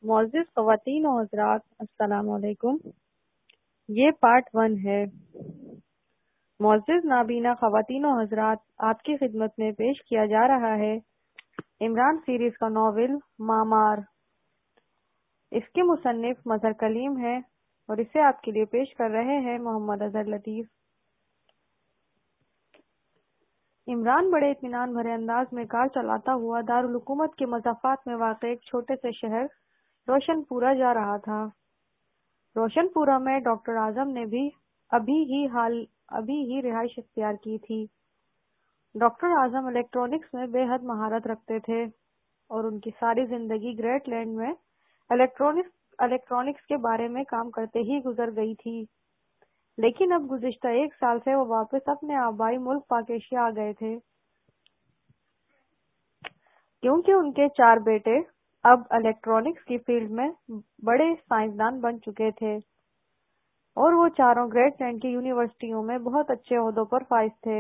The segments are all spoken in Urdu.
معزز خواتین و حضرات، السلام علیکم۔ یہ پارٹ 1 ہے۔ معزز نابینا خواتین و حضرات، آپ کی خدمت میں پیش کیا جا رہا ہے عمران سیریز کا ناول مامار۔ اس کے مصنف مظہر کلیم ہیں اور اسے آپ کے لیے پیش کر رہے ہیں محمد اظہر لطیف۔ عمران بڑے اطمینان بھرے انداز میں کار چلاتا ہوا دارالحکومت کے مضافات میں واقع ایک چھوٹے سے شہر روشن پورہ جا رہا تھا۔ روشن پورہ میں ڈاکٹر اعظم نے بھی ابھی ہی رہائش اختیار کی تھی۔ ڈاکٹر اعظم الیکٹرانکس میں بے حد مہارت رکھتے تھے اور ان کی ساری زندگی گریٹ لینڈ میں الیکٹرانکس کے بارے میں کام کرتے ہی گزر گئی تھی، لیکن اب گزشتہ 1 سال سے وہ واپس اپنے آبائی ملک پاک ایشیا آ گئے تھے، کیونکہ ان کے 4 بیٹے اب الیکٹرانکس کی فیلڈ میں بڑے سائنسدان بن چکے تھے اور وہ چاروں گریٹ لینڈ کی یونیورسٹیوں میں بہت اچھے عہدوں پر فائز تھے۔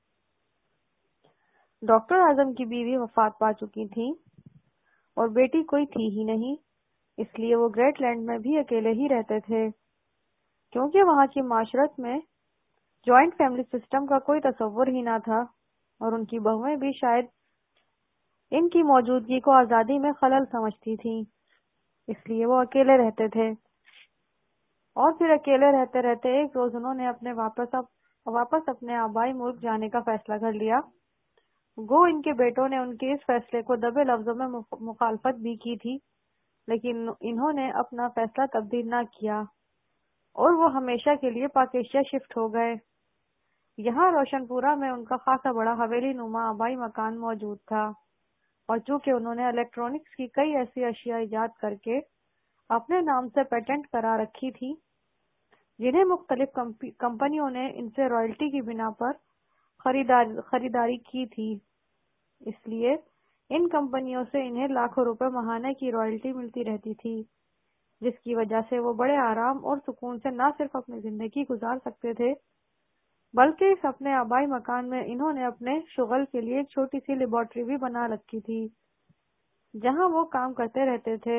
ڈاکٹر اعظم کی بیوی وفات پا چکی تھی اور بیٹی کوئی تھی ہی نہیں، اس لیے وہ گریٹ لینڈ میں بھی اکیلے ہی رہتے تھے، کیونکہ وہاں کی معاشرت میں جوائنٹ فیملی سسٹم کا کوئی تصور ہی نہ تھا اور ان کی بہویں بھی شاید ان کی موجودگی کو آزادی میں خلل سمجھتی تھیں، اس لیے وہ اکیلے رہتے تھے۔ اور پھر اکیلے رہتے رہتے ایک روز انہوں نے واپس اپنے آبائی ملک جانے کا فیصلہ کر لیا۔ گو ان کے بیٹوں نے ان کے اس فیصلے کو دبے لفظوں میں مخالفت بھی کی تھی، لیکن انہوں نے اپنا فیصلہ تبدیل نہ کیا اور وہ ہمیشہ کے لیے پاک ایشیا شفٹ ہو گئے۔ یہاں روشن پورہ میں ان کا خاصا بڑا حویلی نما آبائی مکان موجود تھا، اور چونکہ انہوں نے الیکٹرانکس کی کئی ایسی اشیاء ایجاد کر کے اپنے نام سے پیٹنٹ کرا رکھی تھی جنہیں مختلف کمپنیوں نے ان سے رائلٹی کی بنا پر خریداری کی تھی، اس لیے ان کمپنیوں سے انہیں لاکھوں روپے ماہانہ کی رائلٹی ملتی رہتی تھی، جس کی وجہ سے وہ بڑے آرام اور سکون سے نہ صرف اپنی زندگی گزار سکتے تھے، بلکہ اس اپنے آبائی مکان میں انہوں نے اپنے شغل کے لیے ایک چھوٹی سی لیبارٹری بھی بنا رکھی تھی جہاں وہ کام کرتے رہتے تھے۔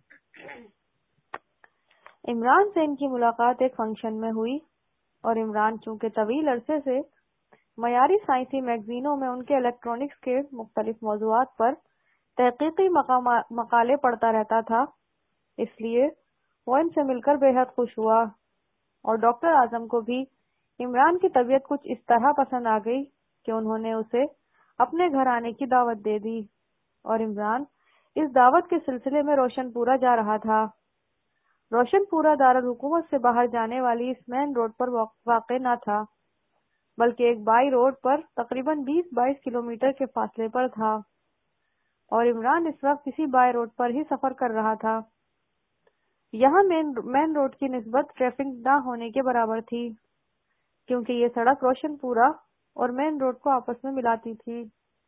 عمران سے ان کی ملاقات ایک فنکشن میں ہوئی اور عمران چونکہ طویل عرصے سے معیاری سائنسی میگزینوں میں ان کے الیکٹرانکس کے مختلف موضوعات پر تحقیقی مقالے پڑھتا رہتا تھا، اس لیے وہ ان سے مل کر بے حد خوش ہوا، اور ڈاکٹر اعظم کو بھی عمران کی طبیعت کچھ اس طرح پسند آ گئی کہ انہوں نے اسے اپنے گھر آنے کی دعوت دے دی، اور عمران اس دعوت کے سلسلے میں روشن پورہ جا رہا تھا۔ روشن پورہ دارالحکومت سے باہر جانے والی اس مین روڈ پر واقع نہ تھا، بلکہ ایک بائی روڈ پر تقریباً 20-22 کلومیٹر کے فاصلے پر تھا، اور عمران اس وقت اسی بائی روڈ پر ہی سفر کر رہا تھا۔ یہاں مین روڈ کی نسبت ٹریفک نہ ہونے کے برابر تھی، کیونکہ یہ سڑک روشن پورہ اور مین روڈ کو آپس میں ملاتی تھی،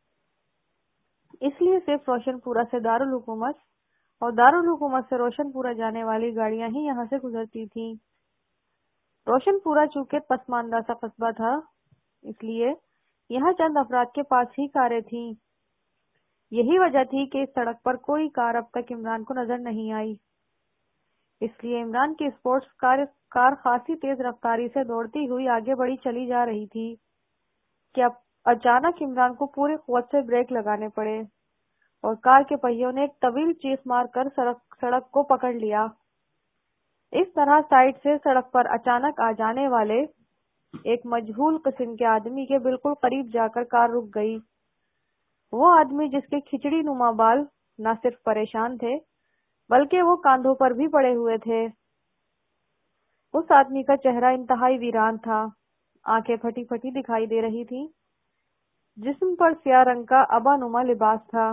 اس لیے صرف روشن پورہ سے دارالحکومت اور دارالحکومت سے روشن پورہ جانے والی گاڑیاں ہی یہاں سے گزرتی تھیں۔ روشن پورہ چونکہ پسماندہ سا قصبہ تھا، اس لیے یہاں چند افراد کے پاس ہی کاریں تھیں۔ یہی وجہ تھی کہ اس سڑک پر کوئی کار اب تک عمران کو نظر نہیں آئی، اس لیے عمران کی اسپورٹس کار خاصی تیز رفتاری سے دوڑتی ہوئی آگے بڑھی چلی جا رہی تھی کہ اچانک عمران کو پوری قوت سے بریک لگانے پڑے اور کار کے پہیوں نے ایک طویل چیخ مار کر سڑک کو پکڑ لیا۔ اس طرح سائیڈ سے سڑک پر اچانک آ جانے والے ایک مجہول قسم کے آدمی کے بالکل قریب جا کر کار رک گئی۔ وہ آدمی جس کے کھچڑی نما بال نہ صرف پریشان تھے بلکہ وہ کاندھوں پر بھی پڑے ہوئے تھے۔ اس آدمی کا چہرہ انتہائی ویران تھا، آنکھیں پھٹی پھٹی دکھائی دے رہی تھیں، جسم پر سیاہ رنگ کا ابا نما لباس تھا،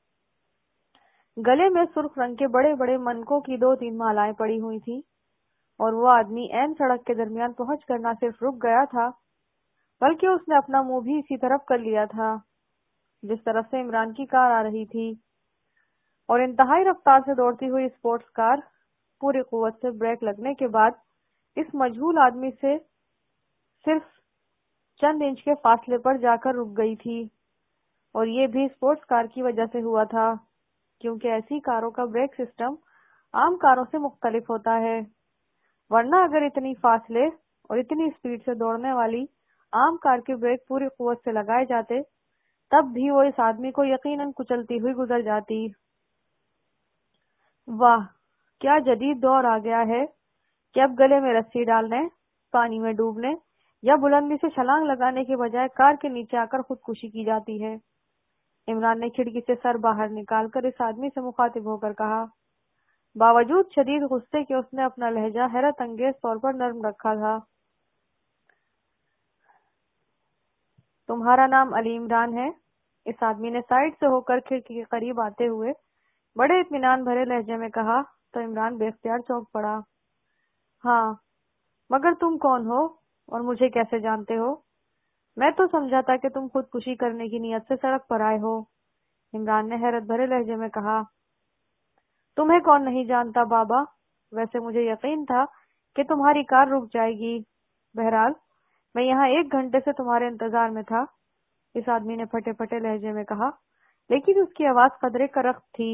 گلے میں سرخ رنگ کے بڑے بڑے منکوں کی 2-3 مالائیں پڑی ہوئی تھیں، اور وہ آدمی عین سڑک کے درمیان پہنچ کر نہ صرف رک گیا تھا بلکہ اس نے اپنا منہ بھی اسی طرف کر لیا تھا جس طرف سے عمران کی کار آ رہی تھی، اور انتہائی رفتار سے دوڑتی ہوئی اسپورٹس کار پوری قوت سے بریک لگنے کے بعد اس مجہول آدمی سے صرف چند انچ کے فاصلے پر جا کر رک گئی تھی، اور یہ بھی اسپورٹس کار کی وجہ سے ہوا تھا، کیونکہ ایسی کاروں کا بریک سسٹم عام کاروں سے مختلف ہوتا ہے، ورنہ اگر اتنی فاصلے اور اتنی سپیڈ سے دوڑنے والی عام کار کے بریک پوری قوت سے لگائے جاتے تب بھی وہ اس آدمی کو یقیناً کچلتی ہوئی گزر جاتی۔ واہ، کیا جدید دور آ گیا ہے کہ اب گلے میں رسی ڈالنے، پانی میں ڈوبنے یا بلندی سے چھلانگ لگانے کے بجائے کار کے نیچے آ کر خودکشی کی جاتی ہے۔ عمران نے کھڑکی سے سر باہر نکال کر اس آدمی سے مخاطب ہو کر کہا، باوجود شدید غصے کے اس نے اپنا لہجہ حیرت انگیز طور پر نرم رکھا تھا۔ تمہارا نام علی عمران ہے؟ اس آدمی نے سائڈ سے ہو کر کھڑکی کے قریب آتے ہوئے بڑے اطمینان بھرے لہجے میں کہا تو عمران بے اختیار چونک پڑا۔ ہاں، مگر تم کون ہو اور مجھے کیسے جانتے ہو؟ میں تو سمجھا تھا کہ تم خودکشی کرنے کی نیت سے سڑک پر آئے ہو۔ عمران نے حیرت بھرے لہجے میں کہا، تمہیں کون نہیں جانتا بابا، ویسے مجھے یقین تھا کہ تمہاری کار رک جائے گی۔ بہرحال میں یہاں 1 گھنٹے سے تمہارے انتظار میں تھا، اس آدمی نے پھٹے پھٹے لہجے میں کہا، لیکن اس کی آواز قدرے کرخت تھی۔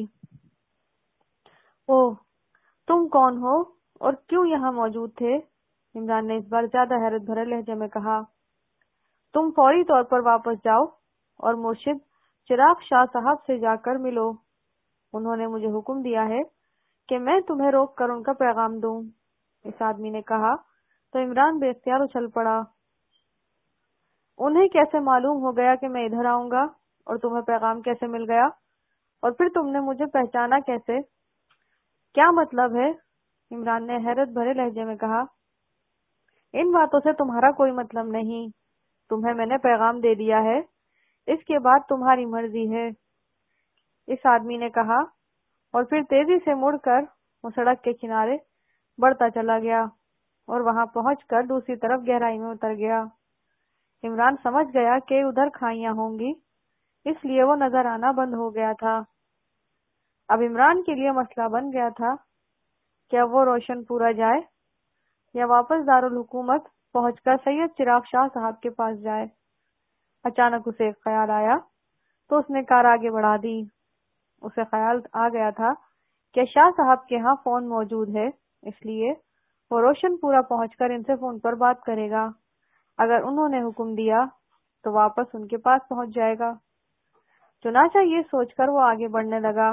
اوہ، تم کون ہو اور کیوں یہاں موجود تھے؟ عمران نے اس بار زیادہ حیرت بھرے لہجے میں کہا، تم فوری طور پر واپس جاؤ اور مرشد چراغ شاہ صاحب سے جا کر ملو، انہوں نے مجھے حکم دیا ہے کہ میں تمہیں روک کر ان کا پیغام دوں، اس آدمی نے کہا تو عمران بے اختیار اچھل پڑا۔ انہیں کیسے معلوم ہو گیا کہ میں ادھر آؤں گا اور تمہیں پیغام کیسے مل گیا، اور پھر تم نے مجھے پہچانا کیسے؟ کیا مطلب ہے؟ عمران نے حیرت بھرے لہجے میں کہا، ان باتوں سے تمہارا کوئی مطلب نہیں، تمہیں میں نے پیغام دے دیا ہے، اس کے بعد تمہاری مرضی ہے، اس آدمی نے کہا، اور پھر تیزی سے مڑ کر وہ سڑک کے کنارے بڑھتا چلا گیا اور وہاں پہنچ کر دوسری طرف گہرائی میں اتر گیا۔ عمران سمجھ گیا کہ ادھر کھائیاں ہوں گی، اس لیے وہ نظر آنا بند ہو گیا تھا۔ اب عمران کے لیے مسئلہ بن گیا تھا کہ اب وہ روشن پورا جائے یا واپس دارالحکومت پہنچ کر سید چراغ شاہ صاحب کے پاس جائے۔ اچانک اسے ایک خیال آیا تو اس نے کار آگے بڑھا دی۔ اسے خیال آ گیا تھا کہ شاہ صاحب کے ہاں فون موجود ہے، اس لیے وہ روشن پورا پہنچ کر ان سے فون پر بات کرے گا، اگر انہوں نے حکم دیا تو واپس ان کے پاس پہنچ جائے گا۔ چنانچہ یہ سوچ کر وہ آگے بڑھنے لگا،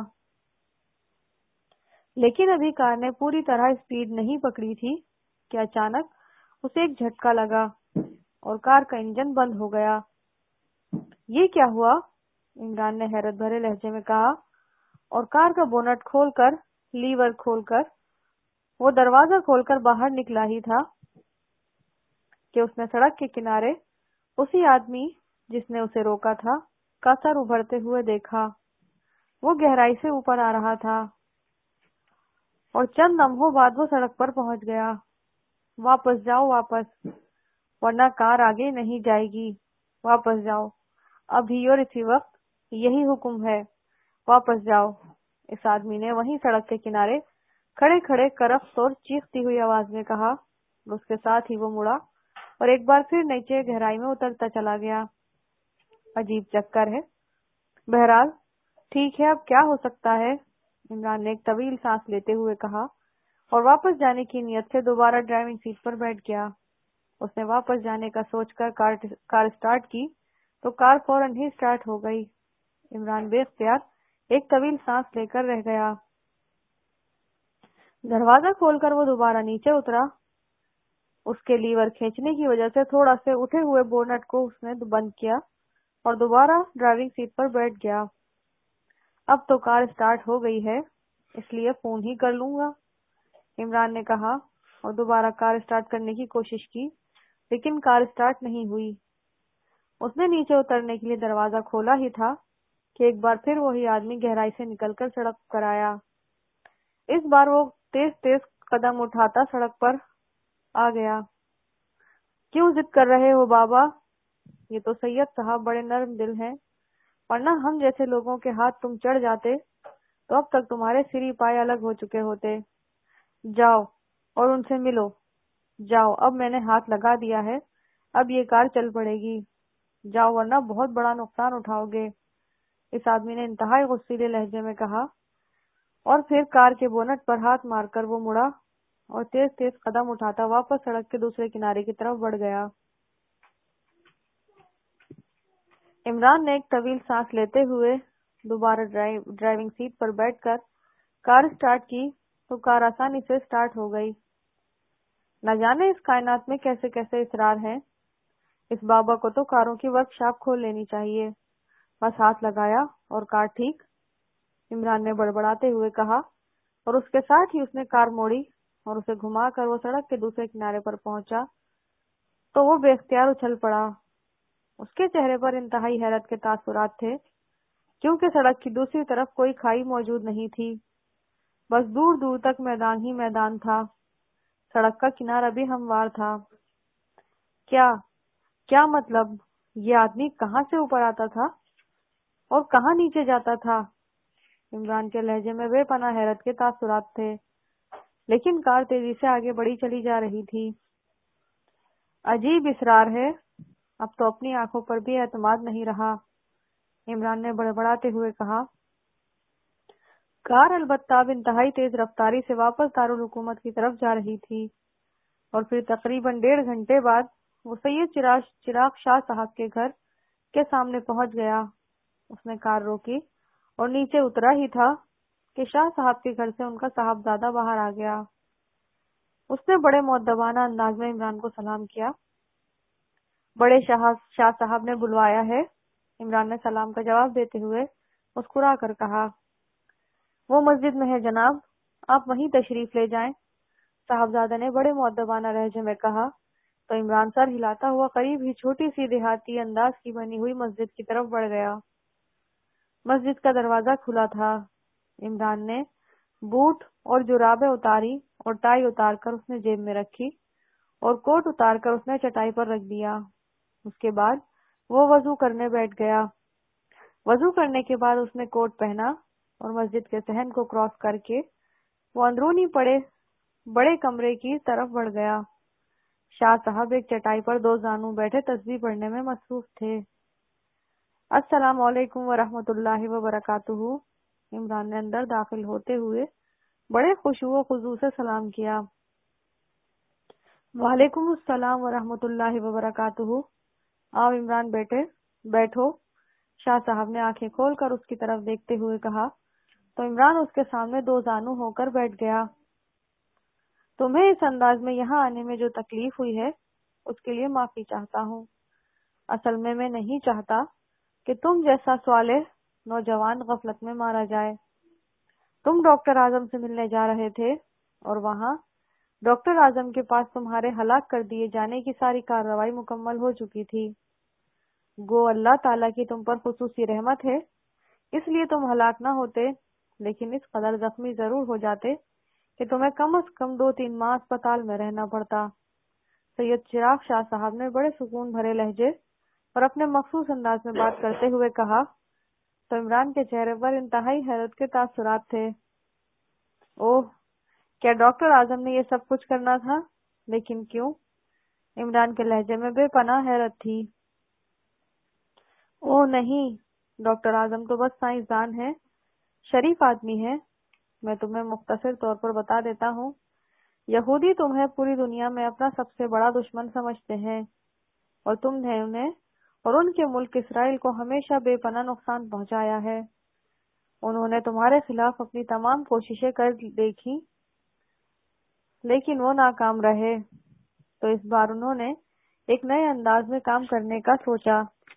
لیکن ابھی کار نے پوری طرح اسپیڈ نہیں پکڑی تھی کہ اچانک اسے ایک جھٹکا لگا اور کار کا انجن بند ہو گیا۔ یہ کیا ہوا؟ عمران نے حیرت بھرے لہجے میں کہا، اور کار کا بونٹ کھول کر لیور کھول کر وہ دروازہ کھول کر باہر نکلا ہی تھا کہ اس نے سڑک کے کنارے اسی آدمی جس نے اسے روکا تھا کا سر ابھرتے ہوئے دیکھا۔ وہ گہرائی سے اوپر آ رہا تھا اور چند لمحوں بعد وہ سڑک پر پہنچ گیا۔ واپس جاؤ، واپس، ورنہ کار آگے نہیں جائے گی، واپس جاؤ، ابھی اور اسی وقت، یہی حکم ہے، واپس جاؤ، اس آدمی نے وہیں سڑک کے کنارے کھڑے کھڑے کرخت اور چیختی ہوئی آواز میں کہا۔ اس کے ساتھ ہی وہ مڑا اور ایک بار پھر نیچے گہرائی میں اترتا چلا گیا۔ عجیب چکر ہے، بہرحال ٹھیک ہے، اب کیا ہو سکتا ہے؟ عمران نے ایک طویل سانس لیتے ہوئے کہا اور واپس جانے کی نیت سے دوبارہ ڈرائیونگ سیٹ پر بیٹھ گیا۔ اس نے واپس جانے کا سوچ کر کار سٹارٹ کی تو کار فوراً ہی سٹارٹ ہو گئی۔ عمران بے اختیار ایک طویل سانس لے کر رہ گیا۔ دروازہ کھول کر وہ دوبارہ نیچے اترا۔ اس کے لیور کھینچنے کی وجہ سے تھوڑا سے اٹھے ہوئے بونٹ کو اس نے بند کیا اور دوبارہ ڈرائیونگ سیٹ پر بیٹھ گیا۔ اب تو کار سٹارٹ ہو گئی ہے، اس لیے فون ہی کر لوں گا، عمران نے کہا اور دوبارہ کار سٹارٹ کرنے کی کوشش کی، لیکن کار سٹارٹ نہیں ہوئی۔ اس نے نیچے اترنے کے لیے دروازہ کھولا ہی تھا کہ ایک بار پھر وہی آدمی گہرائی سے نکل کر سڑک پر آیا۔ اس بار وہ تیز تیز قدم اٹھاتا سڑک پر آ گیا۔ کیوں ضد کر رہے ہو بابا؟ یہ تو سید صاحب بڑے نرم دل ہیں، ورنہ ہم جیسے لوگوں کے ہاتھ تم چڑھ جاتے تو اب تک تمہارے سری پائے الگ ہو چکے ہوتے۔ جاؤ اور ان سے ملو، جاؤ، اب میں نے ہاتھ لگا دیا ہے، اب یہ کار چل پڑے گی، جاؤ ورنہ بہت بڑا نقصان اٹھاؤ گے، اس آدمی نے انتہائی غصیلے لہجے میں کہا اور پھر کار کے بونٹ پر ہاتھ مار کر وہ مڑا اور تیز تیز قدم اٹھاتا واپس سڑک کے دوسرے کنارے کی طرف بڑھ گیا۔ عمران نے ایک طویل سانس لیتے ہوئے دوبارہ ڈرائیونگ سیٹ پر بیٹھ کر کار سٹارٹ کی تو کار آسانی سے سٹارٹ ہو گئی۔ نہ جانے اس کائنات میں کیسے کیسے اسرار ہیں، اس بابا کو تو کاروں کی ورک شاپ کھول لینی چاہیے۔ بس ہاتھ لگایا اور کار ٹھیک، عمران نے بڑبڑاتے ہوئے کہا، اور اس کے ساتھ ہی اس نے کار موڑی اور اسے گھما کر وہ سڑک کے دوسرے کنارے پر پہنچا تو وہ بے اختیار اچھل پڑا۔ اس کے چہرے پر انتہائی حیرت کے تاثرات تھے، کیونکہ سڑک کی دوسری طرف کوئی کھائی موجود نہیں تھی، بس دور دور تک میدان ہی میدان تھا۔ سڑک کا کنارہ بھی ہموار تھا۔ کیا مطلب؟ یہ آدمی کہاں سے اوپر آتا تھا اور کہاں نیچے جاتا تھا؟ عمران کے لہجے میں بے پناہ حیرت کے تاثرات تھے، لیکن کار تیزی سے آگے بڑھی چلی جا رہی تھی۔ عجیب اسرار ہے، اب تو اپنی آنکھوں پر بھی اعتماد نہیں رہا، عمران نے بڑبڑاتے ہوئے کہا۔ کار البتہ اب انتہائی تیز رفتاری سے واپس دارالحکومت کی طرف جا رہی تھی، اور پھر تقریباً 1.5 گھنٹے بعد وہ سید چراغ شاہ صاحب کے گھر کے سامنے پہنچ گیا۔ اس نے کار روکی اور نیچے اترا ہی تھا کہ شاہ صاحب کے گھر سے ان کا صاحبزادہ باہر آ گیا۔ اس نے بڑے مؤدبانہ انداز میں عمران کو سلام کیا۔ بڑے شاہ صاحب نے بلوایا ہے، عمران نے سلام کا جواب دیتے ہوئے مسکرا کر کہا۔ وہ مسجد میں ہے جناب، آپ وہیں تشریف لے جائیں، صاحبزادہ نے بڑے مؤدبانہ لہجے میں کہا تو عمران سر ہلاتا ہوا قریب ہی چھوٹی سی دیہاتی انداز کی بنی ہوئی مسجد کی طرف بڑھ گیا۔ مسجد کا دروازہ کھلا تھا۔ عمران نے بوٹ اور جرابیں اتاری اور ٹائی اتار کر اس نے جیب میں رکھی اور کوٹ اتار کر اس نے چٹائی پر رکھ دیا۔ اس کے بعد وہ وضو کرنے بیٹھ گیا۔ وضو کرنے کے بعد اس نے کوٹ پہنا اور مسجد کے صحن کو کراس کر کے وہ اندرونی بڑے کمرے کی طرف بڑھ گیا۔ شاہ صاحب ایک چٹائی پر 2 زانوں بیٹھے تسبیح پڑھنے میں مصروف تھے۔ السلام علیکم ورحمۃ اللہ وبرکاتہ، عمران نے اندر داخل ہوتے ہوئے بڑے خشوع و خضوع سے سلام کیا۔ وعلیکم السلام ورحمۃ اللہ وبرکاتہ، آؤ عمران بیٹھو، شاہ صاحب نے آنکھیں کھول کر اس کی طرف دیکھتے ہوئے کہا تو عمران اس کے سامنے 2 زانوں ہو کر بیٹھ گیا۔ تمہیں اس انداز میں یہاں آنے میں جو تکلیف ہوئی ہے اس کے لیے معافی چاہتا ہوں۔ اصل میں نہیں چاہتا کہ تم جیسا صالح نوجوان غفلت میں مارا جائے۔ تم ڈاکٹر اعظم سے ملنے جا رہے تھے اور وہاں ڈاکٹر اعظم کے پاس تمہارے ہلاک کر دیے جانے کی ساری کارروائی مکمل ہو چکی تھی۔ گو اللہ تعالیٰ کی تم پر خصوصی رحمت ہے، اس لیے تم ہلاک نہ ہوتے، لیکن اس قدر زخمی ضرور ہو جاتے کہ تمہیں کم از کم 2-3 ماہ اسپتال میں رہنا پڑتا۔ سید چراغ شاہ صاحب نے بڑے سکون بھرے لہجے اور اپنے مخصوص انداز میں بات کرتے ہوئے کہا تو عمران کے چہرے پر انتہائی حیرت کے تاثرات تھے۔ اوہ، کیا ڈاکٹر اعظم نے یہ سب کچھ کرنا تھا؟ لیکن کیوں؟ عمران کے لہجے میں بے پناہ حیرت تھی۔ اوہ نہیں، ڈاکٹر اعظم تو بس سائنسدان ہے، شریف آدمی ہے۔ میں تمہیں مختصر طور پر بتا دیتا ہوں، یہودی تمہیں پوری دنیا میں اپنا سب سے بڑا دشمن سمجھتے ہیں، اور تم نے انہیں اور ان کے ملک اسرائیل کو ہمیشہ بے پناہ نقصان پہنچایا ہے۔ انہوں نے تمہارے خلاف اپنی تمام کوششیں کر دیکھی، لیکن وہ ناکام رہے، تو اس بار انہوں نے ایک نئے انداز میں کام کرنے کا سوچا۔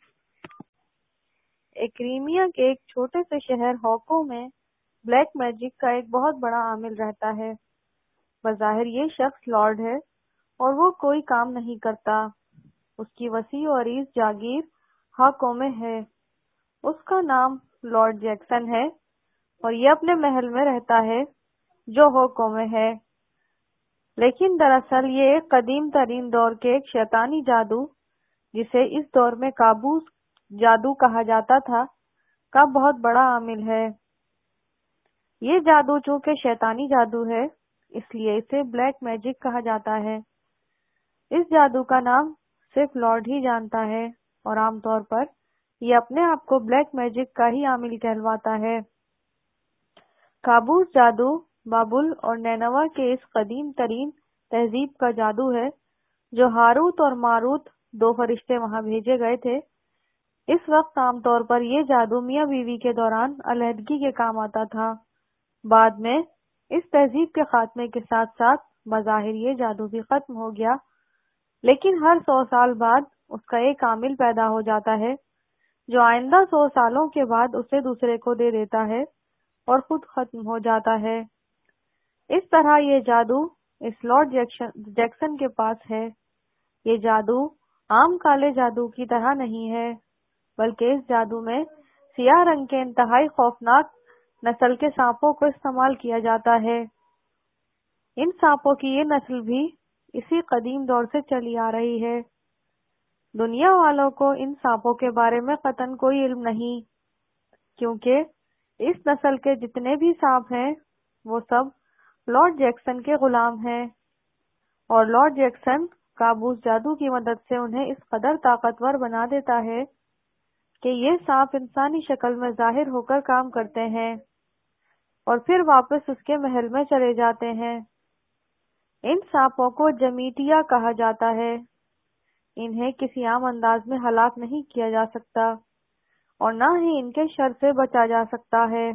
ایکریمیا کے ایک چھوٹے سے شہر ہوکو میں بلیک میجک کا ایک بہت بڑا عامل رہتا ہے۔ بظاہر یہ شخص لارڈ ہے اور وہ کوئی کام نہیں کرتا۔ اس کی وسیع و عریض جاگیر ہوکو میں ہے۔ اس کا نام لارڈ جیکسن ہے اور یہ اپنے محل میں رہتا ہے جو ہوکو میں ہے، لیکن دراصل یہ ایک قدیم ترین دور کے ایک شیطانی جادو، جسے اس دور میں کابوس جادو کہا جاتا تھا، کا بہت بڑا عامل ہے۔ یہ جادو چونکہ شیطانی جادو ہے، اس لیے اسے بلیک میجک کہا جاتا ہے۔ اس جادو کا نام صرف لارڈ ہی جانتا ہے اور عام طور پر یہ اپنے آپ کو بلیک میجک کا ہی عامل کہلواتا ہے۔ کابوس جادو بابل اور نینوا کے اس قدیم ترین تہذیب کا جادو ہے جو ہاروت اور ماروت دو فرشتے وہاں بھیجے گئے تھے۔ اس وقت عام طور پر یہ جادو میاں بیوی کے دوران علیحدگی کے کام آتا تھا۔ بعد میں اس تہذیب کے خاتمے کے ساتھ ساتھ بظاہر یہ جادو بھی ختم ہو گیا، لیکن ہر 100 سال بعد اس کا ایک عامل پیدا ہو جاتا ہے جو آئندہ 100 سالوں کے بعد اسے دوسرے کو دے دیتا ہے اور خود ختم ہو جاتا ہے۔ اس طرح یہ جادو اس لارڈ جیکسن کے پاس ہے۔ یہ جادو عام کالے جادو کی طرح نہیں ہے، بلکہ اس جادو میں سیاہ رنگ کے انتہائی خوفناک نسل کے سانپوں کو استعمال کیا جاتا ہے۔ ان سانپوں کی یہ نسل بھی اسی قدیم دور سے چلی آ رہی ہے۔ دنیا والوں کو ان سانپوں کے بارے میں قطعاً کوئی علم نہیں، کیونکہ اس نسل کے جتنے بھی سانپ ہیں وہ سب لارڈ جیکسن کے غلام ہیں، اور لارڈ جیکسن کابوس جادو کی مدد سے انہیں اس قدر طاقتور بنا دیتا ہے کہ یہ سانپ انسانی شکل میں ظاہر ہو کر کام کرتے ہیں اور پھر واپس اس کے محل میں چلے جاتے ہیں۔ ان سانپوں کو جمیٹیا کہا جاتا ہے۔ انہیں کسی عام انداز میں ہلاک نہیں کیا جا سکتا اور نہ ہی ان کے شر سے بچا جا سکتا ہے۔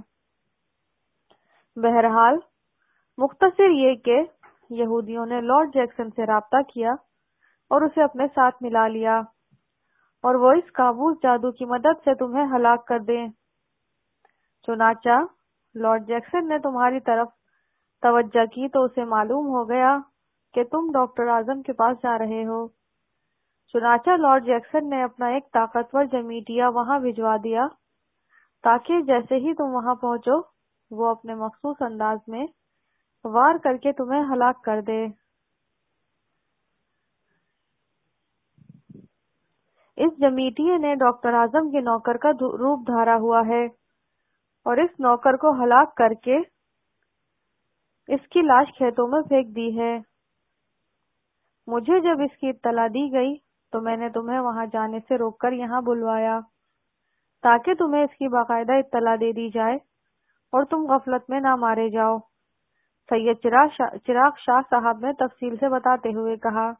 بہرحال مختصر یہ کہ یہودیوں نے لارڈ جیکسن سے رابطہ کیا اور اسے اپنے ساتھ ملا لیا، اور وہ اس کابوس جادو کی مدد سے تمہیں ہلاک کر دیں۔ چنانچہ لارڈ جیکسن نے تمہاری طرف توجہ کی تو اسے معلوم ہو گیا کہ تم ڈاکٹر اعظم کے پاس جا رہے ہو۔ چنانچہ لارڈ جیکسن نے اپنا ایک طاقتور جمیٹیا وہاں بھجوا دیا تاکہ جیسے ہی تم وہاں پہنچو وہ اپنے مخصوص انداز میں وار کر کے تمہیں ہلاک کر دے۔ اس جمیٹیے نے ڈاکٹر اعظم کے نوکر کا روپ دھارا ہوا ہے اور اس نوکر کو ہلاک کر کے اس کی لاش کھیتوں میں پھینک دی ہے۔ مجھے جب اس کی اطلاع دی گئی تو میں نے تمہیں وہاں جانے سے روک کر یہاں بلوایا تاکہ تمہیں اس کی باقاعدہ اطلاع دے دی جائے اور تم غفلت میں نہ مارے جاؤ۔ سید چراغ شاہ صاحب نے تفصیل سے بتاتے ہوئے کہا،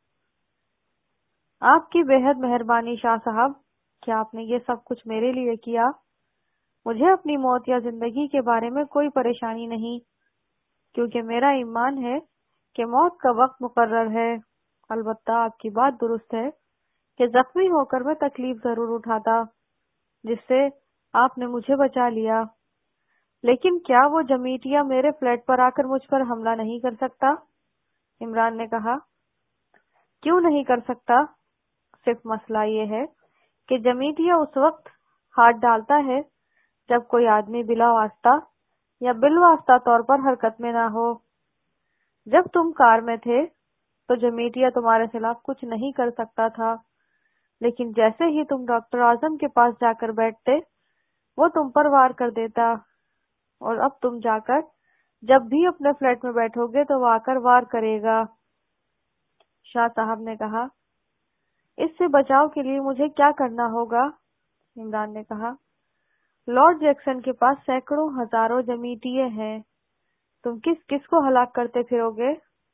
آپ کی بے حد مہربانی شاہ صاحب، کیا آپ نے یہ سب کچھ میرے لیے کیا؟ مجھے اپنی موت یا زندگی کے بارے میں کوئی پریشانی نہیں، کیونکہ میرا ایمان ہے کہ موت کا وقت مقرر ہے۔ البتہ آپ کی بات درست ہے کہ زخمی ہو کر میں تکلیف ضرور اٹھاتا، جس سے آپ نے مجھے بچا لیا، لیکن کیا وہ جمیٹیا میرے فلیٹ پر آ کر مجھ پر حملہ نہیں کر سکتا؟ عمران نے کہا، کیوں نہیں کر سکتا؟ صرف مسئلہ یہ ہے کہ جمیٹیا اس وقت ہاتھ ڈالتا ہے جب کوئی آدمی بلا واسطہ یا بالواسطہ طور پر حرکت میں نہ ہو۔ جب تم کار میں تھے تو جمیٹیا تمہارے خلاف کچھ نہیں کر سکتا تھا، لیکن جیسے ہی تم ڈاکٹر اعظم کے پاس جا کر بیٹھتے وہ تم پر وار کر دیتا، اور اب تم جا کر جب بھی اپنے فلیٹ میں بیٹھو گے تو وہ آ کر وار کرے گا۔ شاہ صاحب نے کہا، اس سے بچاؤ کے لیے مجھے کیا کرنا ہوگا؟ عمران نے کہا، لارڈ جیکسن کے پاس سینکڑوں ہزاروں جمیٹیے ہیں، تم کس کس کو ہلاک کرتے پھرو گے؟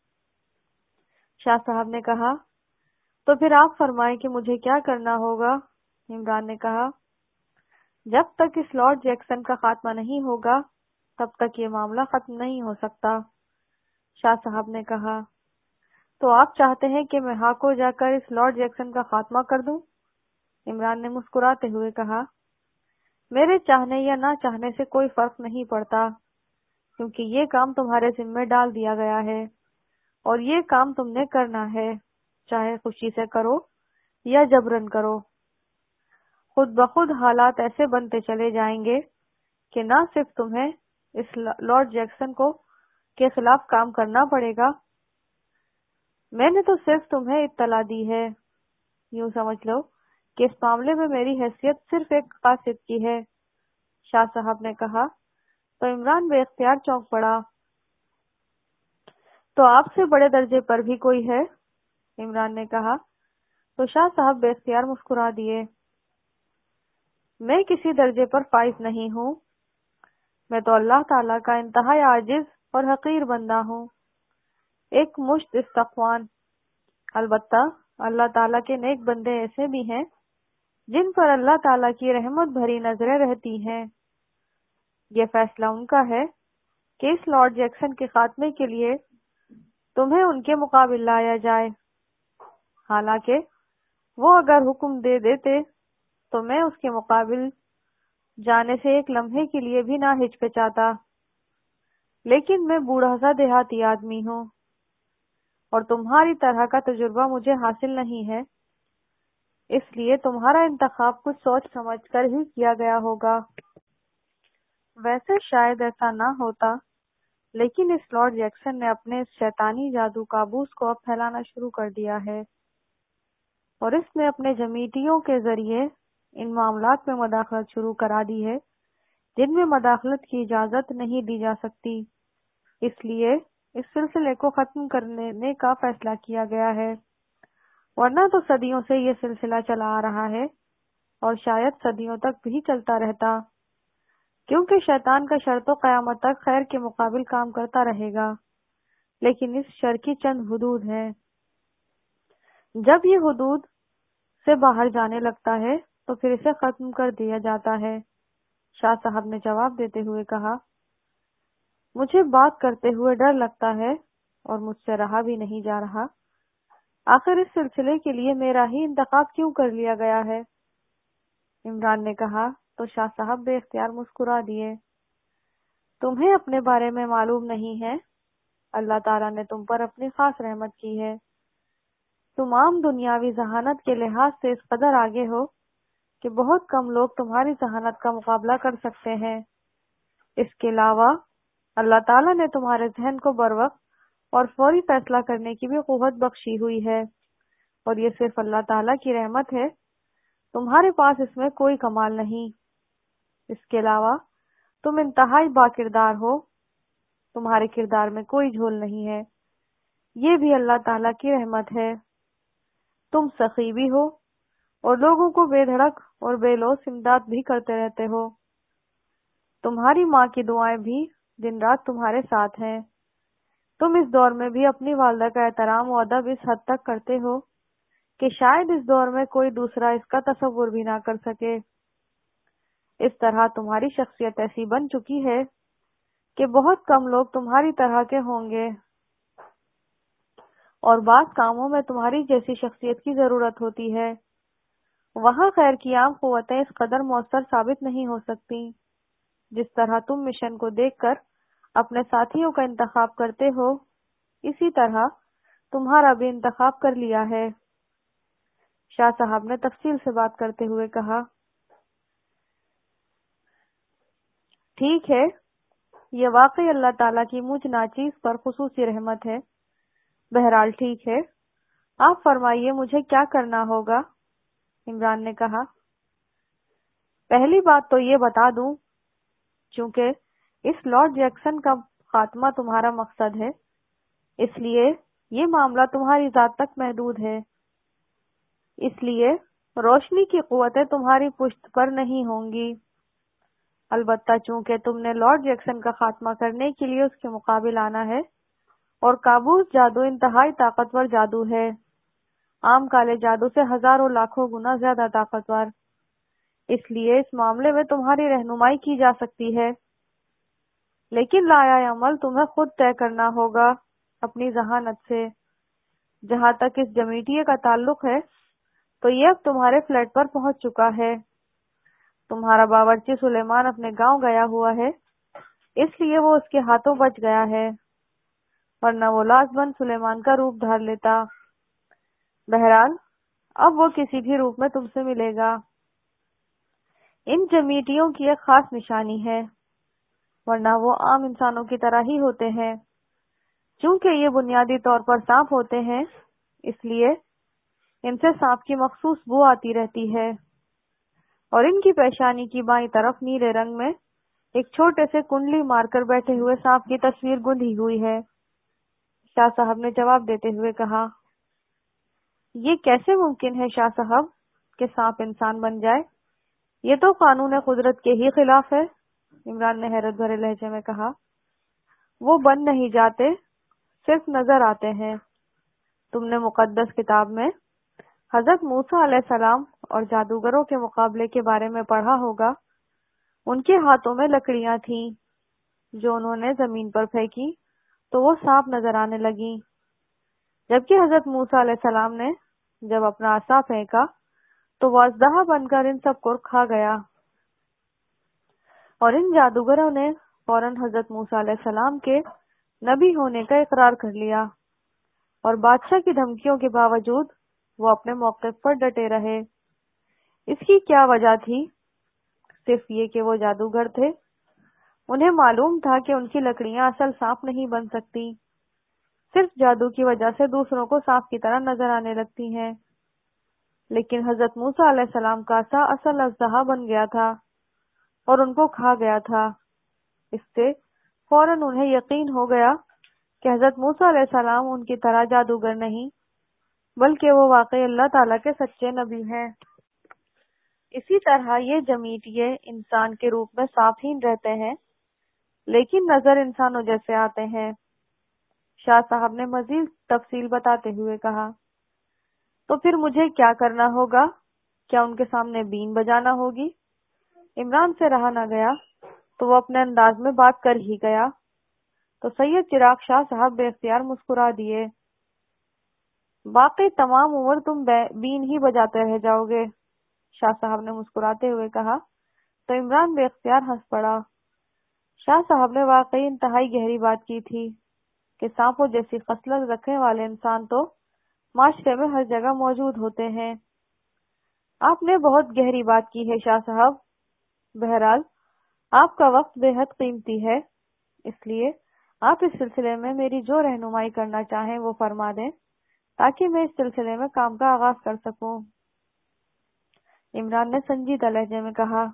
شاہ صاحب نے کہا، تو پھر آپ فرمائیں کہ مجھے کیا کرنا ہوگا؟ عمران نے کہا، جب تک اس لارڈ جیکسن کا خاتمہ نہیں ہوگا تب تک یہ معاملہ ختم نہیں ہو سکتا۔ شاہ صاحب نے کہا، تو آپ چاہتے ہیں کہ میں ہاکو جا کر اس لارڈ جیکسن کا خاتمہ کر دوں؟ عمران نے مسکراتے ہوئے کہا، میرے چاہنے یا نہ چاہنے سے کوئی فرق نہیں پڑتا، کیونکہ یہ کام تمہارے ذمہ ڈال دیا گیا ہے اور یہ کام تم نے کرنا ہے، چاہے خوشی سے کرو یا جبرن کرو۔ خود بخود حالات ایسے بنتے چلے جائیں گے کہ نہ صرف تمہیں اس لارڈ جیکسن کو کے خلاف کام کرنا پڑے گا، میں نے تو صرف تمہیں اطلاع دی ہے، یوں سمجھ لو کہ اس معاملے میں میری حیثیت صرف ایک قاصد کی ہے۔ شاہ صاحب نے کہا، تو عمران بے اختیار چونک پڑا۔ تو آپ سے بڑے درجے پر بھی کوئی ہے؟ عمران نے کہا، تو شاہ صاحب بے اختیار مسکرا دیے۔ میں کسی درجے پر فائز نہیں ہوں، میں تو اللہ تعالیٰ کا انتہائی عاجز اور حقیر بندہ ہوں، ایک مشت استغفان۔ البتہ اللہ تعالیٰ کے نیک بندے ایسے بھی ہیں جن پر اللہ تعالیٰ کی رحمت بھری نظریں رہتی ہیں۔ یہ فیصلہ ان کا ہے کہ اس لارڈ جیکسن کے خاتمے کے لیے تمہیں ان کے مقابل لایا جائے، حالانکہ وہ اگر حکم دے دیتے تو میں اس کے مقابل جانے سے ایک لمحے کے لیے بھی نہ ہچکچاتا، لیکن میں بوڑھا سا دیہاتی آدمی ہوں اور تمہاری طرح کا تجربہ مجھے حاصل نہیں ہے، اس لیے تمہارا انتخاب کچھ سوچ سمجھ کر ہی کیا گیا ہوگا۔ ویسے شاید ایسا نہ ہوتا، لیکن اس لارڈ جیکسن نے اپنے اس شیطانی جادو کابوس کو اب پھیلانا شروع کر دیا ہے، اور اس نے اپنے جمیٹیوں کے ذریعے ان معاملات میں مداخلت شروع کرا دی ہے جن میں مداخلت کی اجازت نہیں دی جا سکتی۔ اس لیے اس سلسلے کو ختم کرنے کا فیصلہ کیا گیا ہے، ورنہ تو صدیوں سے یہ سلسلہ چلا آ رہا ہے اور شاید صدیوں تک بھی چلتا رہتا، کیونکہ شیطان کا شر تو قیامت تک خیر کے مقابل کام کرتا رہے گا، لیکن اس شر کی چند حدود ہیں۔ جب یہ حدود سے باہر جانے لگتا ہے تو پھر اسے ختم کر دیا جاتا ہے۔ شاہ صاحب نے جواب دیتے ہوئے کہا، مجھے بات کرتے ہوئے ڈر لگتا ہے اور مجھ سے رہا بھی نہیں جا رہا۔ آخر اس سلسلے کے لیے میرا ہی انتخاب کیوں کر لیا گیا ہے؟ عمران نے کہا تو شاہ صاحب بے اختیار مسکرا دیے۔ تمہیں اپنے بارے میں معلوم نہیں ہے، اللہ تعالیٰ نے تم پر اپنی خاص رحمت کی ہے۔ تم عام دنیاوی ذہانت کے لحاظ سے اس قدر آگے ہو کہ بہت کم لوگ تمہاری ذہانت کا مقابلہ کر سکتے ہیں۔ اس کے علاوہ اللہ تعالیٰ نے تمہارے ذہن کو بروقت اور فوری فیصلہ کرنے کی بھی قوت بخشی ہوئی ہے، اور یہ صرف اللہ تعالیٰ کی رحمت ہے، تمہارے پاس اس میں کوئی کمال نہیں۔ اس کے علاوہ تم انتہائی با کردار ہو، تمہارے کردار میں کوئی جھول نہیں ہے، یہ بھی اللہ تعالیٰ کی رحمت ہے۔ تم سخی بھی ہو اور لوگوں کو بے دھڑک اور بے لوث امداد بھی کرتے رہتے ہو۔ تمہاری ماں کی دعائیں بھی دن رات تمہارے ساتھ ہیں۔ تم اس دور میں بھی اپنی والدہ کا احترام و ادب اس حد تک کرتے ہو کہ شاید اس دور میں کوئی دوسرا اس کا تصور بھی نہ کر سکے۔ اس طرح تمہاری شخصیت ایسی بن چکی ہے کہ بہت کم لوگ تمہاری طرح کے ہوں گے، اور بعض کاموں میں تمہاری جیسی شخصیت کی ضرورت ہوتی ہے، وہاں خیر کی عام قوتیں اس قدر مؤثر ثابت نہیں ہو سکتی۔ جس طرح تم مشن کو دیکھ کر اپنے ساتھیوں کا انتخاب کرتے ہو، اسی طرح تمہارا بھی انتخاب کر لیا ہے۔ شاہ صاحب نے تفصیل سے بات کرتے ہوئے کہا، ٹھیک ہے، یہ واقعی اللہ تعالیٰ کی مجھ ناچیز پر خصوصی رحمت ہے۔ بہرحال ٹھیک ہے، آپ فرمائیے مجھے کیا کرنا ہوگا؟ عمران نے کہا، پہلی بات تو یہ بتا دوں، چونکہ اس لارڈ جیکسن کا خاتمہ تمہارا مقصد ہے، اس لیے یہ معاملہ تمہاری ذات تک محدود ہے، اس لیے روشنی کی قوتیں تمہاری پشت پر نہیں ہوں گی۔ البتہ چونکہ تم نے لارڈ جیکسن کا خاتمہ کرنے کے لیے اس کے مقابل آنا ہے، اور کابوس جادو انتہائی طاقتور جادو ہے، عام کالے جادو سے ہزاروں لاکھوں گنا زیادہ طاقتور، اس لیے اس معاملے میں تمہاری رہنمائی کی جا سکتی ہے، لیکن لایا عمل تمہیں خود طے کرنا ہوگا اپنی ذہانت سے۔ جہاں تک اس جمیٹیے کا تعلق ہے تو یہ اب تمہارے فلیٹ پر پہنچ چکا ہے۔ تمہارا باورچی سلیمان اپنے گاؤں گیا ہوا ہے، اس لیے وہ اس کے ہاتھوں بچ گیا ہے، ورنہ وہ لازماً سلیمان کا روپ دھار لیتا۔ بہرحال اب وہ کسی بھی روپ میں تم سے ملے گا۔ ان جمیٹیوں کی ایک خاص نشانی ہے، ورنہ وہ عام انسانوں کی طرح ہی ہوتے ہیں۔ چونکہ یہ بنیادی طور پر سانپ ہوتے ہیں، اس لیے ان سے سانپ کی مخصوص بو آتی رہتی ہے، اور ان کی پیشانی کی بائیں طرف نیلے رنگ میں ایک چھوٹے سے کنڈلی مار کر بیٹھے ہوئے سانپ کی تصویر گندھی ہوئی ہے۔ شاہ صاحب نے جواب دیتے ہوئے کہا، یہ کیسے ممکن ہے شاہ صاحب کہ سانپ انسان بن جائے؟ یہ تو قانون قدرت کے ہی خلاف ہے۔ عمران نے حیرت بھرے لہجے میں کہا۔ وہ بن نہیں جاتے، صرف نظر آتے ہیں۔ تم نے مقدس کتاب میں حضرت موسیٰ علیہ السلام اور جادوگروں کے مقابلے کے بارے میں پڑھا ہوگا۔ ان کے ہاتھوں میں لکڑیاں تھیں جو انہوں نے زمین پر پھینکی تو وہ صاف نظر آنے لگیں، جبکہ حضرت موسیٰ علیہ السلام نے جب اپنا عصا پھینکا تو وہ اژدہا بن کر ان سب کو کھا گیا، اور ان جادوگروں نے فوراً حضرت موسیٰ علیہ السلام کے نبی ہونے کا اقرار کر لیا، اور بادشاہ کی دھمکیوں کے باوجود وہ اپنے موقف پر ڈٹے رہے۔ اس کی کیا وجہ تھی؟ صرف یہ کہ وہ جادوگر تھے۔ انہیں معلوم تھا کہ ان کی لکڑیاں اصل سانپ نہیں بن سکتی، صرف جادو کی وجہ سے دوسروں کو سانپ کی طرح نظر آنے لگتی ہیں۔ لیکن حضرت موسیٰ علیہ السلام کا عصا اصل اژدہا بن گیا تھا اور ان کو کھا گیا تھا۔ اس سے فوراً انہیں یقین ہو گیا کہ حضرت موسیٰ علیہ السلام ان کی طرح جادوگر نہیں، بلکہ وہ واقعی اللہ تعالیٰ کے سچے نبی ہیں۔ اسی طرح یہ جمیٹیے انسان کے روپ میں صافہین رہتے ہیں، لیکن نظر انسانوں جیسے آتے ہیں۔ شاہ صاحب نے مزید تفصیل بتاتے ہوئے کہا، تو پھر مجھے کیا کرنا ہوگا؟ کیا ان کے سامنے بین بجانا ہوگی؟ عمران سے رہا نہ گیا تو وہ اپنے انداز میں بات کر ہی گیا تو سید چراغ شاہ صاحب بے اختیار مسکرا دیے۔ باقی تمام عمر تم بین ہی بجاتے رہ جاؤ گے، شاہ صاحب نے مسکراتے ہوئے کہا تو عمران بے اختیار ہنس پڑا۔ شاہ صاحب نے واقعی انتہائی گہری بات کی تھی کہ سانپوں جیسی خصلت رکھنے والے انسان تو معاشرے میں ہر جگہ موجود ہوتے ہیں۔ آپ نے بہت گہری بات کی ہے شاہ صاحب۔ بہرحال آپ کا وقت بے حد قیمتی ہے، اس لیے آپ اس سلسلے میں میری جو رہنمائی کرنا چاہیں وہ فرما دیں تاکہ میں اس سلسلے میں کام کا آغاز کر سکوں۔ عمران نے سنجیدہ لہجے میں کہا،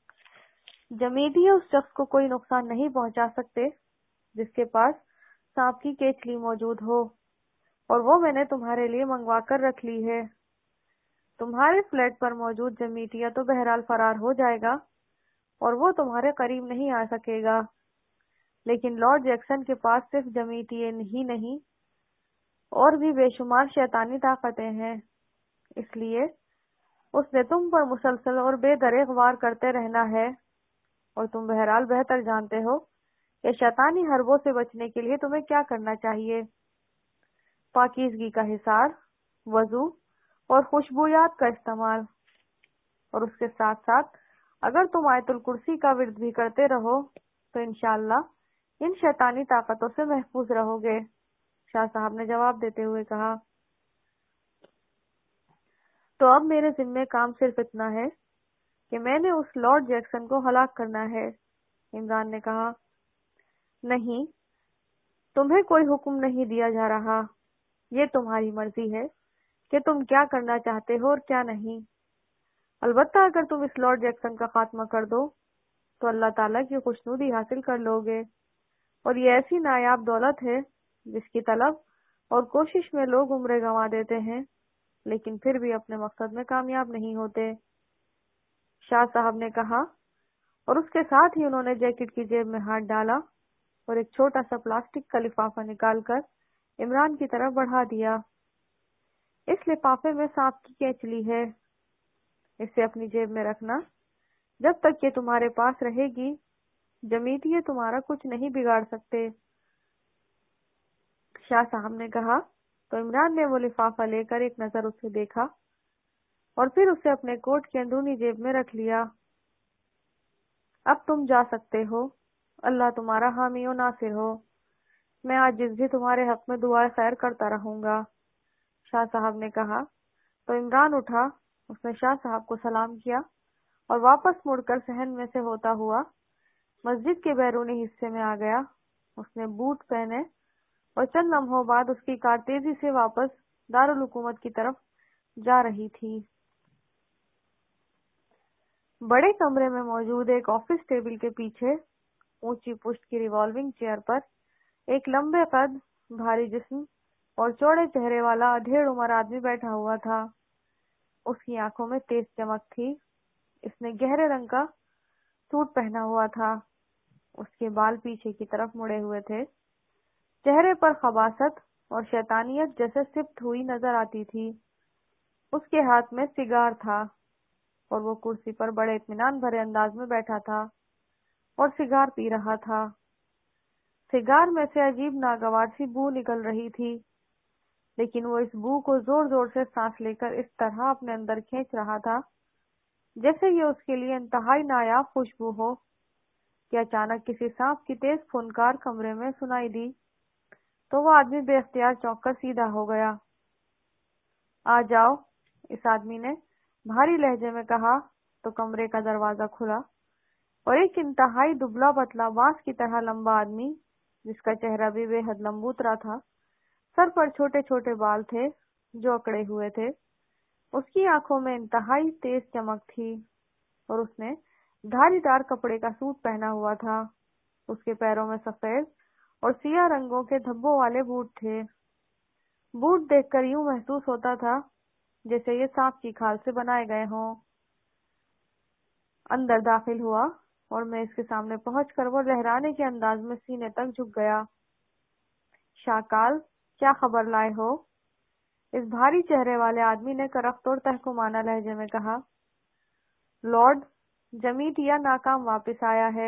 جمیدی اس شخص کو کوئی نقصان نہیں پہنچا سکتے جس کے پاس سانپ کی کیچلی موجود ہو، اور وہ میں نے تمہارے لیے منگوا کر رکھ لی ہے۔ تمہارے فلیٹ پر موجود جمیٹیا تو بہرحال فرار ہو جائے گا اور وہ تمہارے قریب نہیں آ سکے گا، لیکن لارڈ جیکسن کے پاس صرف جمیٹیے ہی نہیں اور بھی بے شمار شیطانی طاقتیں ہیں، اس لیے اس نے تم پر مسلسل اور بے دریغ وار کرتے رہنا ہے، اور تم بہرحال بہتر جانتے ہو کہ شیطانی حربوں سے بچنے کے لیے تمہیں کیا کرنا چاہیے۔ پاکیزگی کا حصار، وضو اور خوشبویات کا استعمال، اور اس کے ساتھ ساتھ اگر تم آیت الکرسی کا ورد بھی کرتے رہو تو انشاءاللہ ان شیطانی طاقتوں سے محفوظ رہو گے، شاہ صاحب نے جواب دیتے ہوئے کہا۔ تو اب میرے ذمہ کام صرف اتنا ہے کہ میں نے اس لارڈ جیکسن کو ہلاک کرنا ہے، عمران نے کہا۔ نہیں، تمہیں کوئی حکم نہیں دیا جا رہا، یہ تمہاری مرضی ہے کہ تم کیا کرنا چاہتے ہو اور کیا نہیں۔ البتہ اگر تم اس لارڈ جیکسن کا خاتمہ کر دو تو اللہ تعالیٰ کی خوشنودی حاصل کر لو گے، اور یہ ایسی نایاب دولت ہے جس کی طلب اور کوشش میں لوگ عمریں گنوا دیتے ہیں لیکن پھر بھی اپنے مقصد میں کامیاب نہیں ہوتے، شاہ صاحب نے کہا، اور اس کے ساتھ ہی انہوں نے جیکٹ کی جیب میں ہاتھ ڈالا اور ایک چھوٹا سا پلاسٹک کا لفافہ نکال کر عمران کی طرف بڑھا دیا۔ اس لفافے میں سانپ کی کیچلی ہے، اسے اپنی جیب میں رکھنا، جب تک یہ تمہارے پاس رہے گی جمیٹیے تمہارا کچھ نہیں بگاڑ سکتے، شاہ صاحب نے کہا تو عمران نے وہ لفافہ لے کر ایک نظر اسے دیکھا اور پھر اسے اپنے کوٹ کی اندرونی جیب میں رکھ لیا۔ اب تم جا سکتے ہو، اللہ تمہارا حامی و ناصر ہو، میں آج جس بھی تمہارے حق میں دعائے خیر کرتا رہوں گا، شاہ صاحب نے کہا تو عمران اٹھا، اس نے شاہ صاحب کو سلام کیا اور واپس مڑ کر صحن میں سے ہوتا ہوا مسجد کے بیرونی حصے میں آ گیا۔ اس نے بوٹ پہنے اور چند لمحوں بعد اس کی کار تیزی سے واپس دارالحکومت کی طرف جا رہی تھی۔ بڑے کمرے میں موجود ایک آفس ٹیبل کے پیچھے اونچی پشت کی ریوالونگ چیئر پر ایک لمبے قد، بھاری جسم اور چوڑے چہرے والا ادھیڑ عمر آدمی بیٹھا ہوا تھا۔ اس کی آنکھوں میں تیز چمک تھی، اس نے گہرے رنگ کا سوٹ پہنا ہوا تھا اس کے بال پیچھے کی طرف مڑے ہوئے تھے، چہرے پر خباثت اور شیطانیت جیسے سبت ہوئی نظر آتی تھی۔ اس کے ہاتھ میں سگار تھا اور وہ کرسی پر بڑے اطمینان بھرے انداز میں بیٹھا تھا اور سگار پی رہا تھا۔ سگار میں سے عجیب ناگوار سی بو نکل رہی تھی، لیکن وہ اس بو کو زور زور سے سانس لے کر اس طرح اپنے اندر کھینچ رہا تھا جیسے یہ اس کے لیے انتہائی نایاب خوشبو ہو کہ اچانک کسی سانپ کی تیز پھنکار کمرے میں سنائی دی تو وہ آدمی بے اختیار چونک کر سیدھا ہو گیا۔ آ جاؤ، اس آدمی نے بھاری لہجے میں کہا تو کمرے کا دروازہ کھلا اور ایک انتہائی دبلا پتلا بانس کی طرح لمبا آدمی، جس کا چہرہ بھی بے حد لمبوترا تھا، سر پر چھوٹے چھوٹے بال تھے جو اکڑے ہوئے تھے، اس کی آنکھوں میں انتہائی تیز چمک تھی اور اس نے دھاری دار کپڑے کا سوٹ پہنا ہوا تھا۔ اس کے پیروں میں سفید اور سیاہ رنگوں کے دھبوں والے بوٹ تھے۔ بوٹ دیکھ کر یوں محسوس ہوتا تھا جیسے یہ سانپ کی کھال سے بنائے گئے ہوں۔ اندر داخل ہوا اور میں اس کے سامنے پہنچ کر وہ لہرانے کے انداز میں سینے تک جھک گیا۔ شاکال، کیا خبر لائے ہو؟ اس بھاری چہرے والے آدمی نے کرخت اور تحکمانہ لہجے میں کہا۔ لارڈ جمیٹیا ناکام واپس آیا ہے۔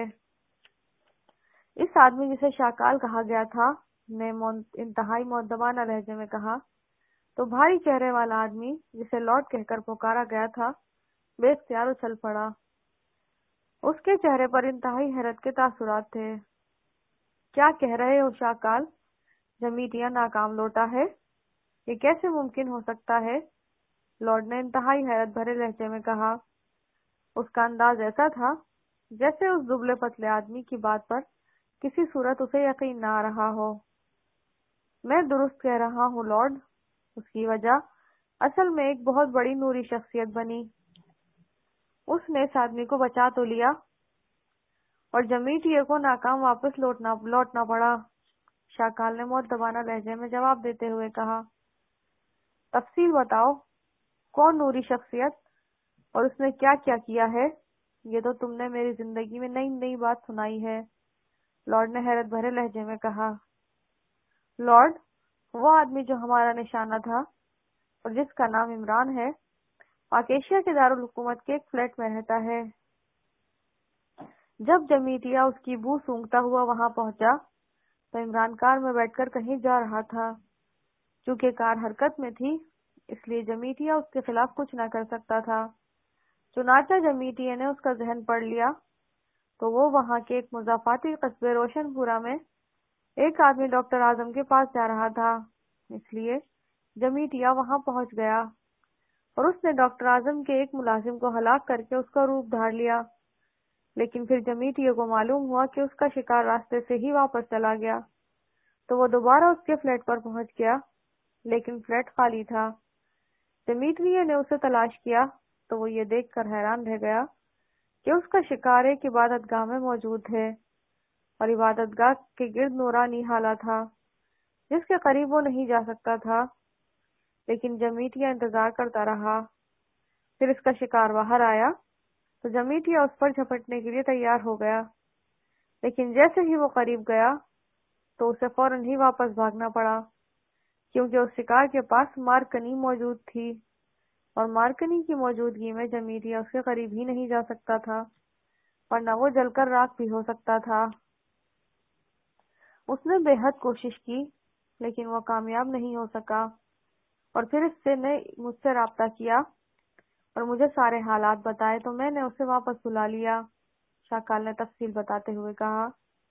اس آدمی جسے شاکال کہا گیا تھا نے انتہائی مؤدبانہ لہجے میں کہا تو بھاری چہرے والا آدمی جسے لارڈ کہہ کر پکارا گیا تھا بے اختیار اچھل پڑا۔ اس کے چہرے پر انتہائی حیرت کے تاثرات تھے۔ کیا کہہ رہے ہو شاکال؟ جمیٹیا ناکام لوٹا ہے؟ یہ کیسے ممکن ہو سکتا ہے؟ لارڈ نے انتہائی حیرت بھرے لہجے میں کہا۔ اس کا انداز ایسا تھا جیسے اس دبلے پتلے آدمی کی بات پر کسی صورت اسے یقین نہ آ رہا ہو۔ میں درست کہہ رہا ہوں لارڈ، اس کی وجہ اصل میں ایک بہت بڑی نوری شخصیت بنی۔ اس نے اس آدمی کو بچا تو لیا اور جمیٹیے کو ناکام واپس لوٹنا پڑا، شاکال نے مؤدبانہ لہجے میں جواب دیتے ہوئے کہا۔ تفصیل بتاؤ، کون نوری شخصیت اور اس نے کیا کیا کیا ہے؟ یہ تو تم نے میری زندگی میں نئی نئی بات سنائی ہے، لارڈ نے حیرت بھرے لہجے میں کہا۔ لارڈ، وہ آدمی جو ہمارا نشانہ تھا اور جس کا نام عمران ہے، پاکیشیا کے دارالحکومت کے ایک فلیٹ میں رہتا ہے۔ جب جمیٹیا اس کی بو سونگھتا ہوا وہاں پہنچا تو عمران کار میں بیٹھ کر کہیں جا رہا تھا۔ چونکہ کار حرکت میں تھی اس لیے جمیٹیا اس کے خلاف کچھ نہ کر سکتا تھا۔ چنانچہ جمیٹیا نے اس کا ذہن پڑھ لیا تو وہ وہاں کے ایک مضافاتی قصبے روشن پورہ میں ایک آدمی ڈاکٹر اعظم کے پاس جا رہا تھا، اس لیے جمیٹیا وہاں پہنچ گیا اور اس نے ڈاکٹر اعظم کے ایک ملازم کو ہلاک کر کے اس کا روپ دھار لیا۔ لیکن پھر جمیٹیا کو معلوم ہوا کہ اس کا شکار راستے سے ہی واپس چلا گیا تو وہ دوبارہ اس کے فلیٹ پر پہنچ گیا، لیکن فلیٹ خالی تھا۔ جمیٹیا نے اسے تلاش کیا تو وہ یہ دیکھ کر حیران رہ گیا کہ اس کا شکار ایک عبادت گاہ میں موجود ہے اور عبادت گاہ کے گرد نورانی حالہ تھا جس کے قریب وہ نہیں جا سکتا تھا۔ لیکن جمیٹیا انتظار کرتا رہا۔ پھر اس کا شکار باہر آیا تو جمیٹیا اس پر جھپٹنے کے لیے تیار ہو گیا، لیکن جیسے ہی وہ قریب گیا تو اسے فوراً ہی واپس بھاگنا پڑا کیونکہ اس شکار کے پاس مارکنی موجود تھی اور مارکنی کی موجودگی میں جمیٹیا اس کے قریب ہی نہیں جا سکتا تھا ورنہ وہ جل کر راکھ بھی ہو سکتا تھا۔ اس نے بے حد کوشش کی لیکن وہ کامیاب نہیں ہو سکا اور پھر اس نے مجھ سے رابطہ کیا اور مجھے سارے حالات بتائے تو میں نے اسے واپس بلا لیا، شاکال نے تفصیل بتاتے ہوئے کہا۔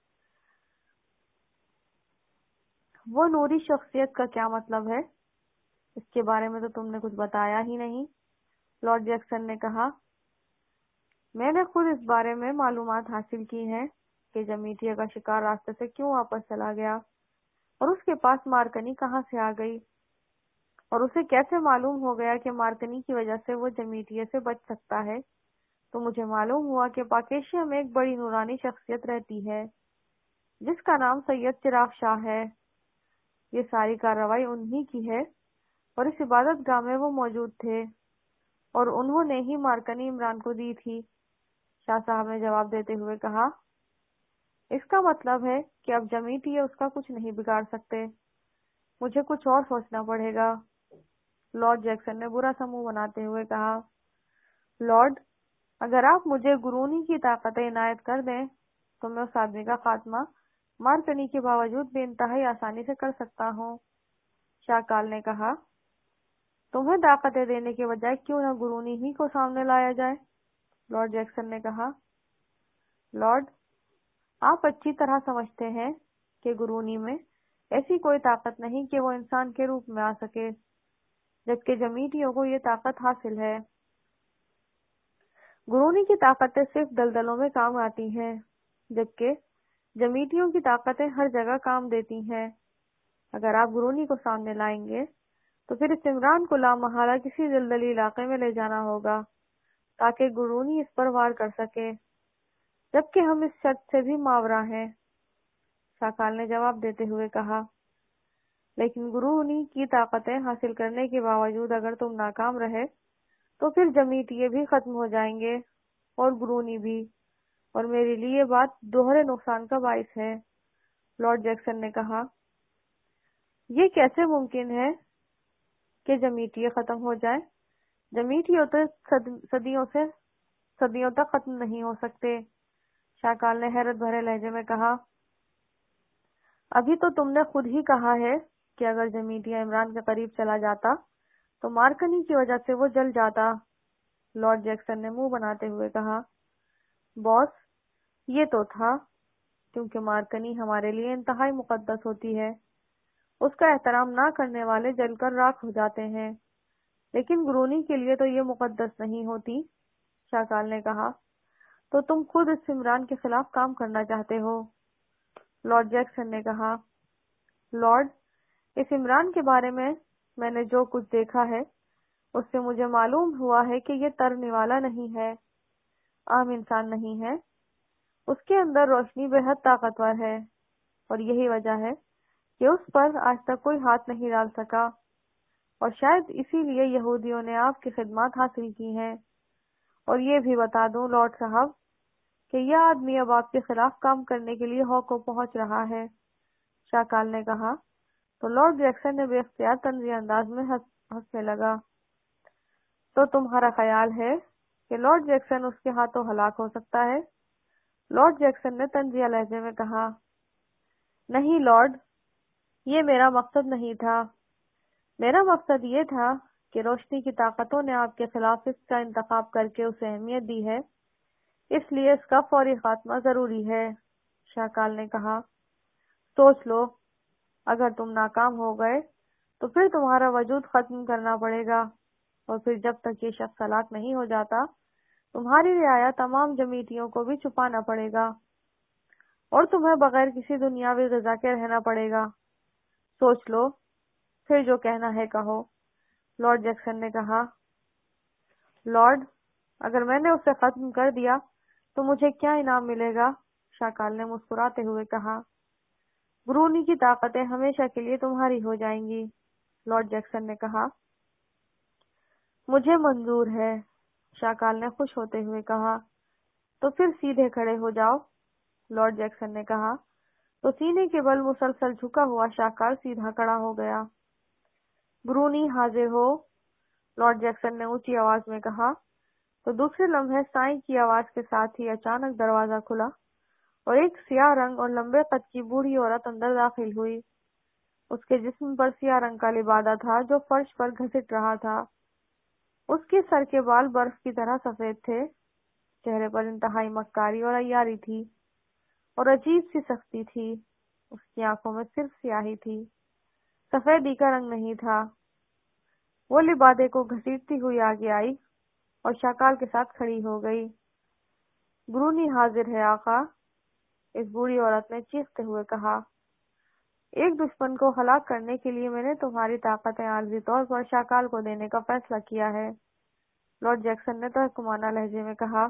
وہ نوری شخصیت کا کیا مطلب ہے؟ اس کے بارے میں تو تم نے کچھ بتایا ہی نہیں، لارڈ جیکسن نے کہا۔ میں نے خود اس بارے میں معلومات حاصل کی ہیں کہ جمیٹیا کا شکار راستے سے کیوں واپس چلا گیا اور اس کے پاس مارکنی کہاں سے آ گئی اور اسے کیسے معلوم ہو گیا کہ مارکنی کی وجہ سے وہ جمیٹیا سے بچ سکتا ہے۔ تو مجھے معلوم ہوا کہ پاکیشیا میں ایک بڑی نورانی شخصیت رہتی ہے جس کا نام سید چراغ شاہ ہے۔ یہ ساری کارروائی انہی کی ہے اور اس عبادت گاہ میں وہ موجود تھے اور انہوں نے ہی مارکنی عمران کو دی تھی، شاہ صاحب نے جواب دیتے ہوئے کہا۔ اس کا مطلب ہے کہ اب جمیٹی اس کا کچھ نہیں بگاڑ سکتے، مجھے کچھ اور سوچنا پڑے گا۔ لارڈ جیکسن نے برا سا منہ بناتے ہوئے کہا، لارڈ، اگر آپ مجھے گرونی کی طاقتیں عنایت کر دیں تو میں اس آدمی کا خاتمہ مارکنی کے باوجود بے انتہائی آسانی سے کر سکتا ہوں۔ شاکال نے کہا، تمہیں طاقتیں دینے کے بجائے کیوں نہ گرونی ہی کو سامنے لایا جائے؟ لارڈ جیکسن نے کہا، لارڈ، آپ اچھی طرح سمجھتے ہیں کہ گرونی میں ایسی کوئی طاقت نہیں کہ وہ انسان کے روپ میں آ سکے، جبکہ جمیٹیوں کو یہ طاقت حاصل ہے۔ گرونی کی طاقتیں صرف دلدلوں میں کام آتی ہیں، جبکہ جمیٹیوں کی طاقتیں ہر جگہ کام دیتی ہیں۔ اگر آپ گرونی کو سامنے لائیں گے تو پھر اس عمران کو لامحالہ کسی دلدلی علاقے میں لے جانا ہوگا تاکہ گرونی اس پر وار کر سکے، جبکہ ہم اس شرط سے بھی ماورا ہیں۔ شاکال نے جواب دیتے ہوئے کہا، لیکن گرونی کی طاقتیں حاصل کرنے کے باوجود اگر تم ناکام رہے تو پھر جمیٹیے بھی ختم ہو جائیں گے اور گرونی بھی، اور میرے لیے یہ بات دوہرے نقصان کا باعث ہے۔ لارڈ جیکسن نے کہا، یہ کیسے ممکن ہے کہ جمیٹیے ختم ہو جائیں؟ جمیٹیے تو صدیوں تک ختم نہیں ہو سکتے۔ شاکال نے حیرت بھرے لہجے میں کہا، ابھی تو تم نے خود ہی کہا ہے کہ اگر جمیٹیہ عمران کے قریب چلا جاتا تو مارکنی کی وجہ سے وہ جل جاتا۔ لارڈ جیکسن نے منہ بناتے ہوئے کہا، باس، یہ تو تھا، کیونکہ مارکنی ہمارے لیے انتہائی مقدس ہوتی ہے، اس کا احترام نہ کرنے والے جل کر راکھ ہو جاتے ہیں، لیکن گرونی کے لیے تو یہ مقدس نہیں ہوتی۔ شاکال نے کہا، تو تم خود اس عمران کے خلاف کام کرنا چاہتے ہو؟ لارڈ جیکسن نے کہا، لارڈ، اس عمران کے بارے میں نے جو کچھ دیکھا ہے اس سے مجھے معلوم ہوا ہے کہ یہ ترنے والا نہیں ہے، عام انسان نہیں ہے، اس کے اندر روشنی بے حد طاقتور ہے، اور یہی وجہ ہے کہ اس پر آج تک کوئی ہاتھ نہیں ڈال سکا، اور شاید اسی لیے یہودیوں نے آپ کی خدمات حاصل کی ہیں۔ اور یہ بھی بتا دوں لارڈ صاحب کہ یہ آدمی اب آپ کے خلاف کام کرنے کے لیے ہاکو پہنچ رہا ہے۔ شاکال نے کہا، تو لارڈ جیکسن نے بے اختیار طنزی انداز میں ہنسنے لگا، تو تمہارا خیال ہے کہ لارڈ جیکسن اس کے ہاتھوں ہلاک ہو سکتا ہے؟ لارڈ جیکسن نے طنزیہ لہجے میں کہا، نہیں لارڈ، یہ میرا مقصد نہیں تھا، میرا مقصد یہ تھا کہ روشنی کی طاقتوں نے آپ کے خلاف اس کا انتخاب کر کے اسے اہمیت دی ہے، اس لیے اس کا فوری خاتمہ ضروری ہے۔ شاکال نے کہا، سوچ لو، اگر تم ناکام ہو گئے تو پھر تمہارا وجود ختم کرنا پڑے گا، اور پھر جب تک یہ شخص ہلاک نہیں ہو جاتا تمہاری رعایا تمام جمیٹیوں کو بھی چھپانا پڑے گا، اور تمہیں بغیر کسی دنیاوی غذا کے رہنا پڑے گا۔ سوچ لو، پھر جو کہنا ہے کہو۔ لارڈ جیکسن نے کہا، لارڈ، اگر میں نے اسے ختم کر دیا تو مجھے کیا انعام ملے گا؟ شاکال نے مسکراتے ہوئے کہا، گرونی کی طاقتیں ہمیشہ کے لیے تمہاری ہو جائیں گی۔ لارڈ جیکسن نے کہا، مجھے منظور ہے۔ شاکال نے خوش ہوتے ہوئے کہا، تو پھر سیدھے کھڑے ہو جاؤ۔ لارڈ جیکسن نے کہا، تو سینے کے بل مسلسل جھکا ہوا شاکال سیدھا کھڑا ہو گیا۔ گرونی حاضر ہو، لارڈ جیکسن نے اونچی آواز میں کہا، تو دوسرے لمحے سائیں کی آواز کے ساتھ ہی اچانک دروازہ کھلا اور ایک سیاہ رنگ اور لمبے قد کی بوڑھی عورت اندر داخل ہوئی۔ اس کے جسم پر سیاہ رنگ کا لبادہ تھا جو فرش پر گھسٹ رہا تھا۔ اس کے سر کے بال برف کی طرح سفید تھے، چہرے پر انتہائی مکاری اور عیاری تھی، اور عجیب سی سختی تھی۔ اس کی آنکھوں میں صرف سیاہی تھی، سفیدی کا رنگ نہیں تھا۔ وہ لبادے کو گھسیٹتی ہوئی آگے آئی اور شاکال کے ساتھ کھڑی ہو گئی۔ گرونی حاضر ہے آقا، اس بوڑھی عورت نے چیختے ہوئے کہا، ایک دشمن کو ہلاک کرنے کے لیے میں نے تمہاری طاقتیں عارضی طور پر شاکال کو دینے کا فیصلہ کیا ہے۔ لارڈ جیکسن نے تحکمانہ لہجے میں کہا،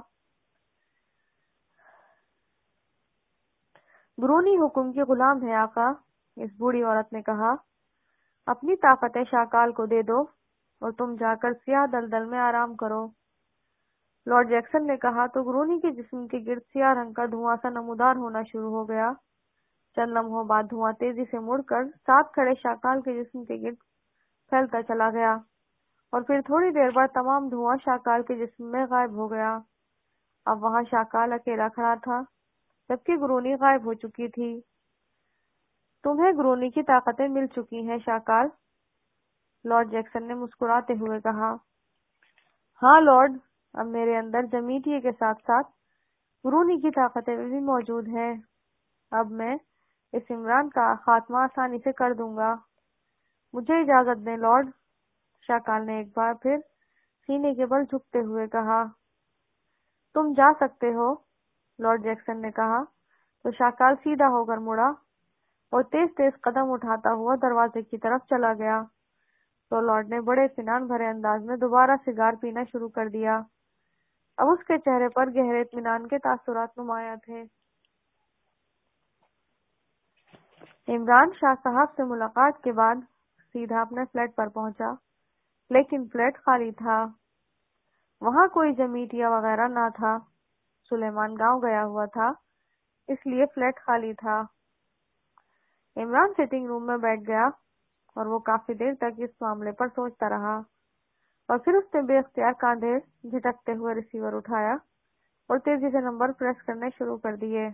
گرونی حکم کی غلام ہے آقا۔ اس بوڑھی عورت نے کہا، اپنی طاقتیں شاکال کو دے دو اور تم جا کر سیاہ دلدل میں آرام کرو۔ لارڈ جیکسن نے کہا تو گرونی کے جسم کے گرد سیاہ رنگ کا دھواں سا نمودار ہونا شروع ہو گیا۔ چند لمحوں بعد دھواں تیزی سے مڑ کر ساتھ کھڑے شاکال کے جسم کے گرد پھیلتا چلا گیا اور پھر تھوڑی دیر بعد تمام دھواں شاکال کے جسم میں غائب ہو گیا۔ اب وہاں شاکال اکیلا کھڑا تھا جبکہ گرونی غائب ہو چکی تھی۔ تمہیں گرونی کی طاقتیں مل چکی ہیں شاکال، لارڈ جیکسن نے مسکراتے ہوئے کہا۔ ہاں لارڈ، اب میرے اندر جمیٹیے کے ساتھ ساتھ گرونی کی طاقتیں بھی موجود ہیں۔ اب میں اس عمران کا خاتمہ آسانی سے کر دوں گا۔ مجھے اجازت دیں لارڈ، شاکال نے ایک بار پھر سینے کے بل جھکتے ہوئے کہا۔ تم جا سکتے ہو، لارڈ جیکسن نے کہا تو شاکال سیدھا ہو کر مڑا اور تیز تیز قدم اٹھاتا ہوا دروازے کی طرف چلا گیا تو لارڈ نے بڑے اطمینان بھرے انداز میں دوبارہ سگار پینا شروع کر دیا۔ اب اس کے چہرے پر گہرے اطمینان کے تاثرات نمایاں تھے۔ عمران شاہ صاحب سے ملاقات کے بعد سیدھا اپنے فلیٹ پر پہنچا، لیکن فلیٹ خالی تھا۔ وہاں کوئی جمیٹیا وغیرہ نہ تھا۔ سلیمان گاؤں گیا ہوا تھا، اس لیے فلیٹ خالی تھا۔ عمران سٹنگ روم میں بیٹھ گیا اور وہ کافی دیر تک اس معاملے پر سوچتا رہا اور پھر اس نے بے اختیار کاندھے جھٹکتے ہوئے ریسیور اٹھایا اور تیزی سے نمبر پریس کرنے شروع کر دیے۔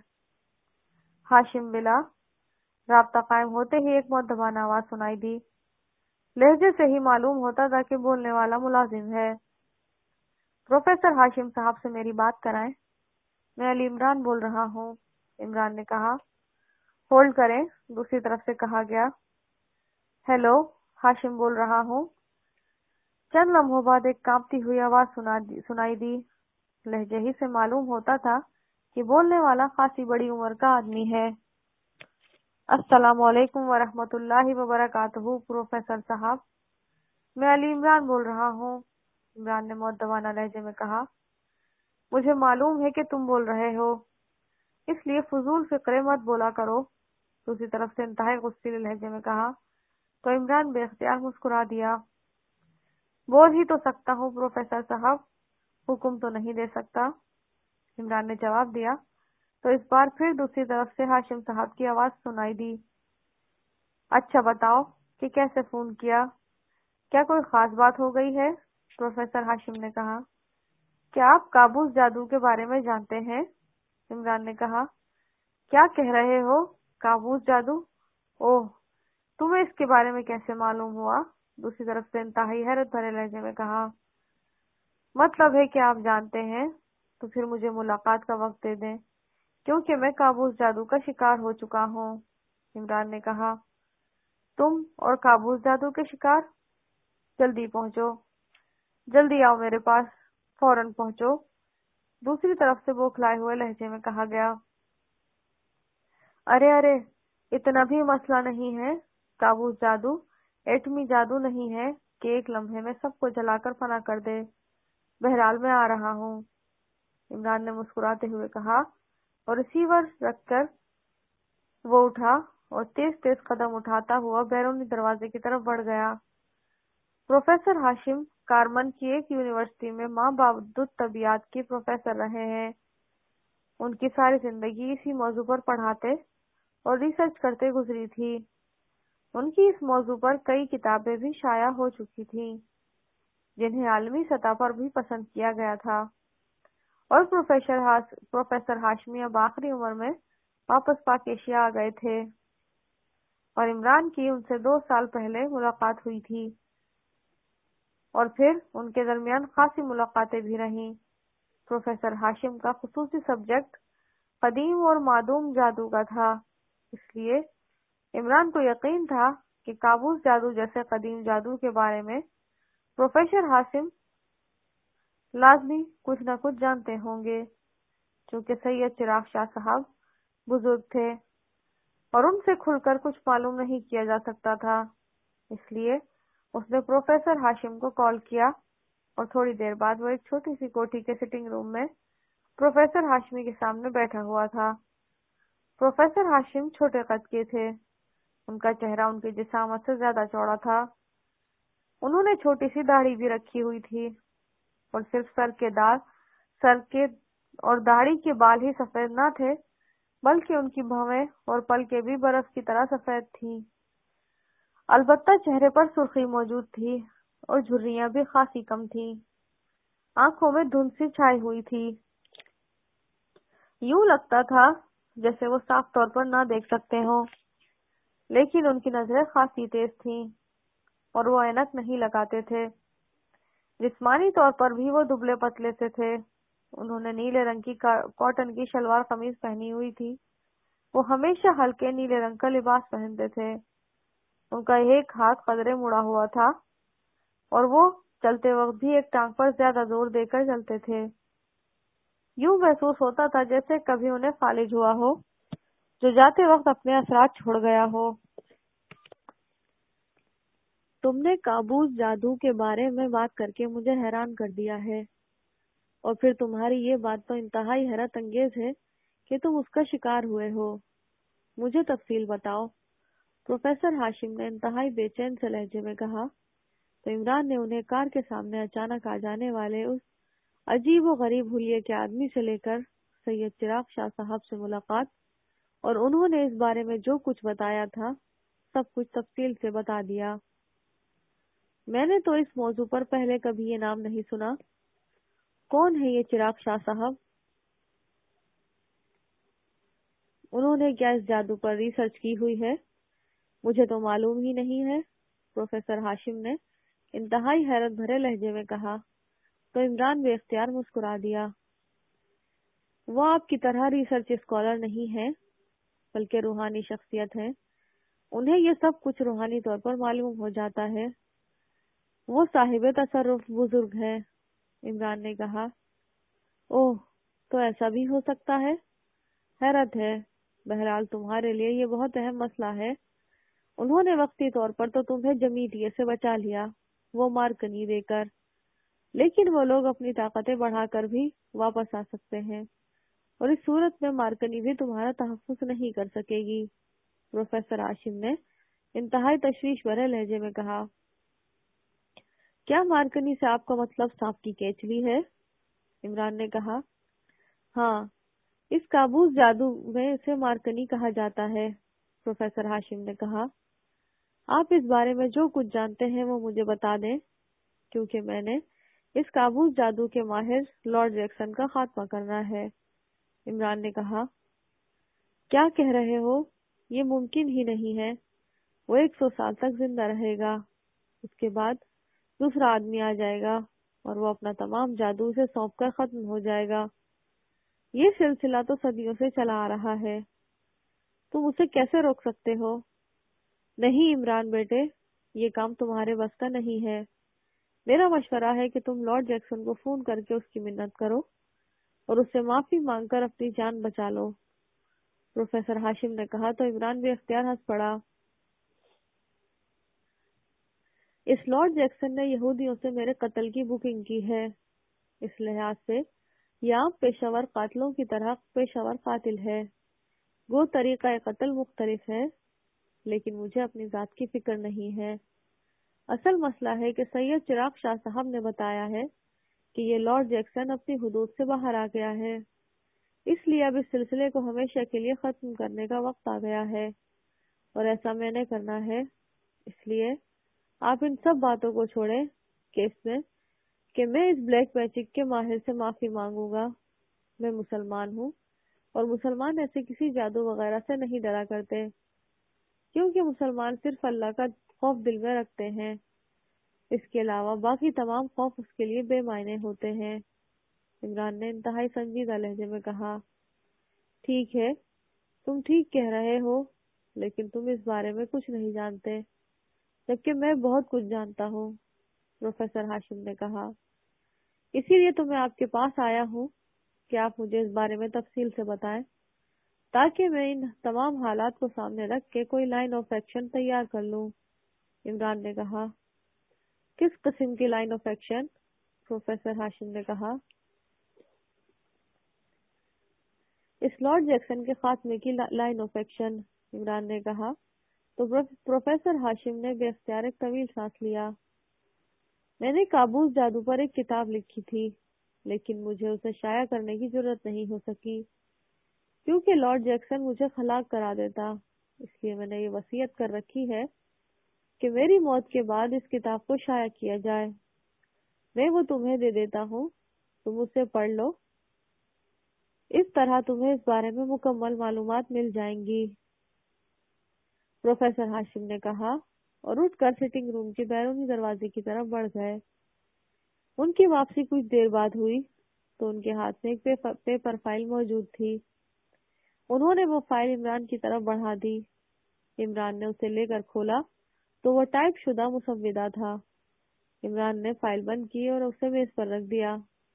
ہاشم بلا، رابطہ قائم ہوتے ہی ایک مؤدبانہ آواز سنائی دی۔ لہجے سے ہی معلوم ہوتا تھا کہ بولنے والا ملازم ہے۔ پروفیسر ہاشم صاحب سے میری بات کرائیں، میں علی عمران بول رہا ہوں، عمران نے کہا۔ ہولڈ کریں، دوسری طرف سے کہا گیا۔ ہیلو، ہاشم بول رہا ہوں۔ چند لمحوں بعد ایک کانپتی ہوئی آواز سنائی دی۔ لہجے ہی سے معلوم ہوتا تھا کہ بولنے والا خاصی بڑی عمر کا آدمی ہے۔ السلام علیکم ورحمۃ اللہ وبرکاتہ پروفیسر صاحب، میں علی عمران بول رہا ہوں، عمران نے مؤدبانہ لہجے میں کہا۔ مجھے معلوم ہے کہ تم بول رہے ہو، اس لیے فضول فقرے مت بولا کرو، دوسری طرف سے انتہائی غصے لہجے میں کہا تو عمران بے اختیار مسکرا دیا۔ بول ہی تو سکتا ہوں پروفیسر صاحب، حکم تو نہیں دے سکتا، عمران نے جواب دیا تو اس بار پھر دوسری طرف سے ہاشم صاحب کی آواز سنائی دی۔ اچھا بتاؤ کہ کیسے فون کیا، کیا کوئی خاص بات ہو گئی ہے؟ پروفیسر ہاشم نے کہا۔ کیا آپ کابوس جادو کے بارے میں جانتے ہیں؟ عمران نے کہا۔ کیا کہہ رہے ہو، کابوس جادو؟ اوہ، تمہیں اس کے بارے میں کیسے معلوم ہوا؟ دوسری طرف سے انتہائی حیرت بھرے لہجے میں کہا۔ مطلب ہے کہ آپ جانتے ہیں، تو پھر مجھے ملاقات کا وقت دے دیں، کیونکہ میں کابوس جادو کا شکار ہو چکا ہوں، عمران نے کہا۔ تم اور کابوس جادو کے شکار؟ جلدی پہنچو، جلدی آؤ میرے پاس، فوراً پہنچو، دوسری طرف سے بوکھلائے ہوئے لہجے میں کہا گیا۔ ارے ارے، اتنا بھی مسئلہ نہیں ہے، کابوس جادو ایٹمی جادو نہیں ہے کہ ایک لمحے میں سب کو جلا کر فنا کر دے۔ بہرحال میں آ رہا ہوں، عمران نے مسکراتے ہوئے کہا اور ریسیور رکھ کر وہ اٹھا اور تیز تیز قدم اٹھاتا ہوا بیرونی دروازے کی طرف بڑھ گیا۔ پروفیسر ہاشم کارمن کی ایک یونیورسٹی میں ماں بعد طبیعیات کی پروفیسر رہے ہیں۔ ان کی ساری زندگی اسی موضوع پر پڑھاتے اور ریسرچ کرتے گزری تھی۔ ان کی اس موضوع پر کئی کتابیں بھی شائع ہو چکی تھیں، جنہیں عالمی سطح پر بھی پسند کیا گیا تھا، اور پروفیسر ہاشمی اب آخری عمر میں واپس پاک ایشیا آ گئے تھے، اور عمران کی ان سے 2 سال پہلے ملاقات ہوئی تھی، اور پھر ان کے درمیان خاصی ملاقاتیں بھی رہیں۔ پروفیسر ہاشم کا خصوصی سبجیکٹ قدیم اور معدوم جادو کا تھا، اس لیے عمران کو یقین تھا کہ کابوس جادو جیسے قدیم جادو کے بارے میں پروفیسر ہاشم لازمی کچھ نہ کچھ جانتے ہوں گے، چونکہ سید چراغ شاہ صاحب بزرگ تھے اور ان سے کھل کر کچھ معلوم نہیں کیا جا سکتا تھا۔ اس لیے اس نے پروفیسر ہاشم کو کال کیا اور تھوڑی دیر بعد وہ ایک چھوٹی سی کوٹھی کے سٹنگ روم میں پروفیسر ہاشمی کے سامنے بیٹھا ہوا تھا۔ پروفیسر ہاشم چھوٹے قد کے تھے، ان کا چہرہ ان کی جسامت سے زیادہ چوڑا تھا۔ انہوں نے چھوٹی سی داڑھی بھی رکھی ہوئی تھی اور صرف سر کے سر کے اور داڑھی کے بال ہی سفید نہ تھے بلکہ ان کی بھویں اور پلکیں بھی برف کی طرح سفید تھیں۔ البتہ چہرے پر سرخی موجود تھی اور جھریاں بھی خاصی کم تھیں۔ آنکھوں میں دھند سی چھائی ہوئی تھی، یوں لگتا تھا جیسے وہ صاف طور پر نہ دیکھ سکتے ہوں، لیکن ان کی نظریں خاصی تیز تھیں اور وہ اینک نہیں لگاتے تھے۔ جسمانی طور پر بھی وہ دبلے پتلے سے تھے۔ انہوں نے نیلے رنگ کی کاٹن کی شلوار قمیض پہنی ہوئی تھی۔ وہ ہمیشہ ہلکے نیلے رنگ کا لباس پہنتے تھے۔ ان کا ایک ہاتھ قدرے مڑا ہوا تھا اور وہ چلتے وقت بھی ایک ٹانگ پر زیادہ زور دے کر چلتے تھے۔ یوں محسوس ہوتا تھا جیسے کبھی انہیں فالج ہوا ہو جو جاتے وقت اپنے اثرات چھوڑ گیا ہو۔ تم نے قابوس جادو کے بارے میں بات کر کے مجھے حیران کر دیا ہے، اور پھر تمہاری یہ بات تو انتہائی حیرت انگیز ہے کہ تم اس کا شکار ہوئے ہو۔ مجھے تفصیل بتاؤ، پروفیسر ہاشم نے انتہائی بے چین سے لہجے میں کہا۔ تو عمران نے انہیں کار کے سامنے اچانک آ جانے والے اس عجیب و غریب حلیے کے آدمی سے لے کر سید چراغ شاہ صاحب سے ملاقات اور انہوں نے اس بارے میں جو کچھ بتایا تھا سب کچھ تفصیل سے بتا دیا۔ میں نے تو اس موضوع پر پہلے کبھی یہ نام نہیں سنا۔ کون ہے یہ چراغ شاہ صاحب؟ انہوں نے کیا اس جادو پر ریسرچ کی ہوئی ہے؟ مجھے تو معلوم ہی نہیں ہے، پروفیسر ہاشم نے انتہائی حیرت بھرے لہجے میں کہا۔ تو عمران بے اختیار مسکرا دیا۔ وہ آپ کی طرح ریسرچ اسکالر نہیں ہے بلکہ روحانی شخصیت ہے، انہیں یہ سب کچھ روحانی طور پر معلوم ہو جاتا ہے۔ وہ صاحب تصرف بزرگ ہے، عمران نے کہا۔ اوہ، تو ایسا بھی ہو سکتا ہے؟ حیرت ہے، بہرحال تمہارے لیے یہ بہت اہم مسئلہ ہے۔ انہوں نے وقتی طور پر تو تمہیں جمیتیے سے بچا لیا، وہ مارکنی دے کر، لیکن وہ لوگ اپنی طاقتیں بڑھا کر بھی واپس آ سکتے ہیں، اور اس صورت میں مارکنی بھی تمہارا تحفظ نہیں کر سکے گی، پروفیسر ہاشم نے انتہائی تشویش بھرے لہجے میں کہا۔ کیا مارکنی سے آپ کا مطلب سانپ کی کیچلی ہے؟ عمران نے کہا۔ ہاں، اس قابوس جادو میں اسے مارکنی کہا جاتا ہے، پروفیسر ہاشم نے کہا۔ آپ اس بارے میں جو کچھ جانتے ہیں وہ مجھے بتا دیں، کیونکہ میں نے اس قابوس جادو کے ماہر لارڈ جیکسن کا خاتمہ کرنا ہے، عمران نے کہا۔ کیا کہہ رہے ہو؟ یہ ممکن ہی نہیں ہے۔ وہ 100 سال تک زندہ رہے گا، اس کے بعد دوسرا آدمی آ جائے گا اور وہ اپنا تمام جادو اسے سونپ کر ختم ہو جائے گا۔ یہ سلسلہ تو صدیوں سے چلا آ رہا ہے، تم اسے کیسے روک سکتے ہو؟ نہیں عمران بیٹے، یہ کام تمہارے بس کا نہیں ہے۔ میرا مشورہ ہے کہ تم لارڈ جیکسن کو فون کر کے اس کی منت کرو اور اس سے معافی مانگ کر اپنی جان بچا لو، پروفیسر ہاشم نے کہا۔ تو عمران بھی اختیار ہنس پڑا۔ اس لارڈ جیکسن نے یہودیوں سے میرے قتل کی بکنگ کی ہے، اس لحاظ سے یہ عام پیشہ ور قاتلوں کی طرح پیشہ ور قاتل ہے۔ وہ طریقہ قتل مختلف ہے، لیکن مجھے اپنی ذات کی فکر نہیں ہے۔ اصل مسئلہ ہے کہ سید چراغ شاہ صاحب نے بتایا ہے کہ یہ لارڈ جیکسن اپنی حدود سے باہر آ گیا ہے، اس لیے اب اس سلسلے کو ہمیشہ کے لیے ختم کرنے کا وقت آ گیا ہے، اور ایسا میں نے کرنا ہے۔ اس لیے آپ ان سب باتوں کو چھوڑیں کہ میں اس بلیک میجک کے ماہر سے معافی مانگوں گا۔ میں مسلمان ہوں، اور مسلمان ایسے کسی جادو وغیرہ سے نہیں ڈرا کرتے، کیونکہ مسلمان صرف اللہ کا خوف دل میں رکھتے ہیں، اس کے علاوہ باقی تمام خوف اس کے لیے بے معنی ہوتے ہیں، عمران نے انتہائی سنجیدہ لہجے میں کہا۔ ٹھیک ہے، تم ٹھیک کہہ رہے ہو، لیکن تم اس بارے میں کچھ نہیں جانتے، جبکہ میں بہت کچھ جانتا ہوں، پروفیسر ہاشم نے کہا۔ اسی لیے تو میں آپ کے پاس آیا ہوں کہ آپ مجھے اس بارے میں تفصیل سے بتائیں، تاکہ میں ان تمام حالات کو سامنے رکھ کے کوئی لائن آف ایکشن تیار کر لوں، عمران نے کہا۔ کس قسم کی line of action? Professor Hashim نے کہا۔ اس لارڈ جیکسن کے خاتمے کی لائن آف ایکشن، عمران نے کہا۔ تو پروفیسر ہاشم نے بے اختیار ایک طویل سانس لیا۔ میں نے قابوس جادو پر ایک کتاب لکھی تھی، لیکن مجھے اسے شائع کرنے کی ضرورت نہیں ہو سکی کیونکہ لارڈ جیکسن مجھے ہلاک کرا دیتا۔ اس لیے میں نے یہ وصیت کر رکھی ہے کہ میری موت کے بعد اس کتاب کو شائع کیا جائے۔ میں وہ تمہیں دے دیتا ہوں، تم اسے پڑھ لو، اس طرح تمہیں اس بارے میں مکمل معلومات مل جائیں گی۔ پروفیسر ہاشم نے کہا اور اٹھ کر سٹنگ روم کے بیرونی دروازے کی طرف بڑھ گئے۔ ان کی واپسی کچھ دیر بعد ہوئی تو ان کے ہاتھ میں ایک پیپر فائل موجود تھی۔ انہوں نے وہ فائل عمران کی طرف بڑھا دی۔ عمران نے اسے لے کر کھولا تو وہ ٹائپ شدہ مسودہ تھا۔ عمران نے فائل بند کی اور اسے میز پر رکھ دیا۔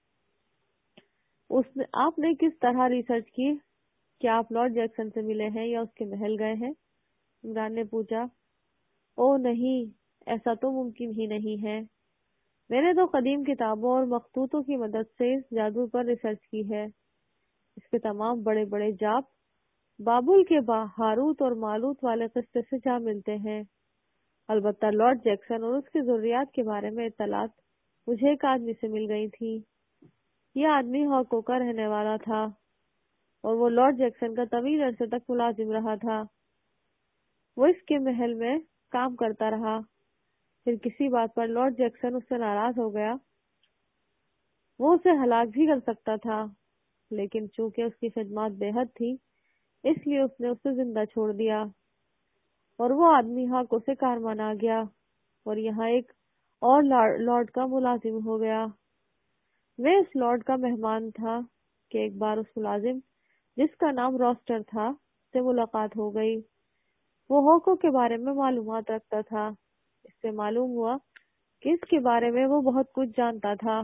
آپ نے کس طرح ریسرچ کی؟ کیا آپ لارڈ جیکسن سے ملے ہیں یا اس کے محل گئے ہیں؟ عمران نے پوچھا۔ او نہیں، ایسا تو ممکن ہی نہیں ہے۔ میں نے تو قدیم کتابوں اور مخطوطوں کی مدد سے اس جادو پر ریسرچ کی ہے۔ اس کے تمام بڑے بڑے جاپ بابل کے ہاروت اور ماروت والے قصے سے جا ملتے ہیں۔ البتہ لارڈ جیکسن اور اس کی ضروریات کے بارے میں اطلاعات مجھے ایک آدمی سے مل گئی تھی۔ یہ آدمی ہاکو کا رہنے والا تھا اور وہ لارڈ جیکسن کا طویل عرصے تک ملازم رہا تھا۔ وہ اس کے محل میں کام کرتا رہا۔ پھر کسی بات پر لارڈ جیکسن اس سے ناراض ہو گیا۔ وہ اسے ہلاک بھی کر سکتا تھا، لیکن چونکہ اس کی خدمات بے حد تھی اس لیے اس نے اسے زندہ چھوڑ دیا اور وہ آدمی ہاکو سے کارمان آ گیا اور یہاں ایک اور لارڈ کا ملازم ہو گیا۔ میں اس لارڈ کا مہمان تھا کہ ایک بار اس ملازم جس کا نام روسٹر تھا سے ملاقات ہو گئی۔ وہ ہاکو کے بارے میں معلومات رکھتا تھا۔ اس سے معلوم ہوا کہ اس کے بارے میں وہ بہت کچھ جانتا تھا۔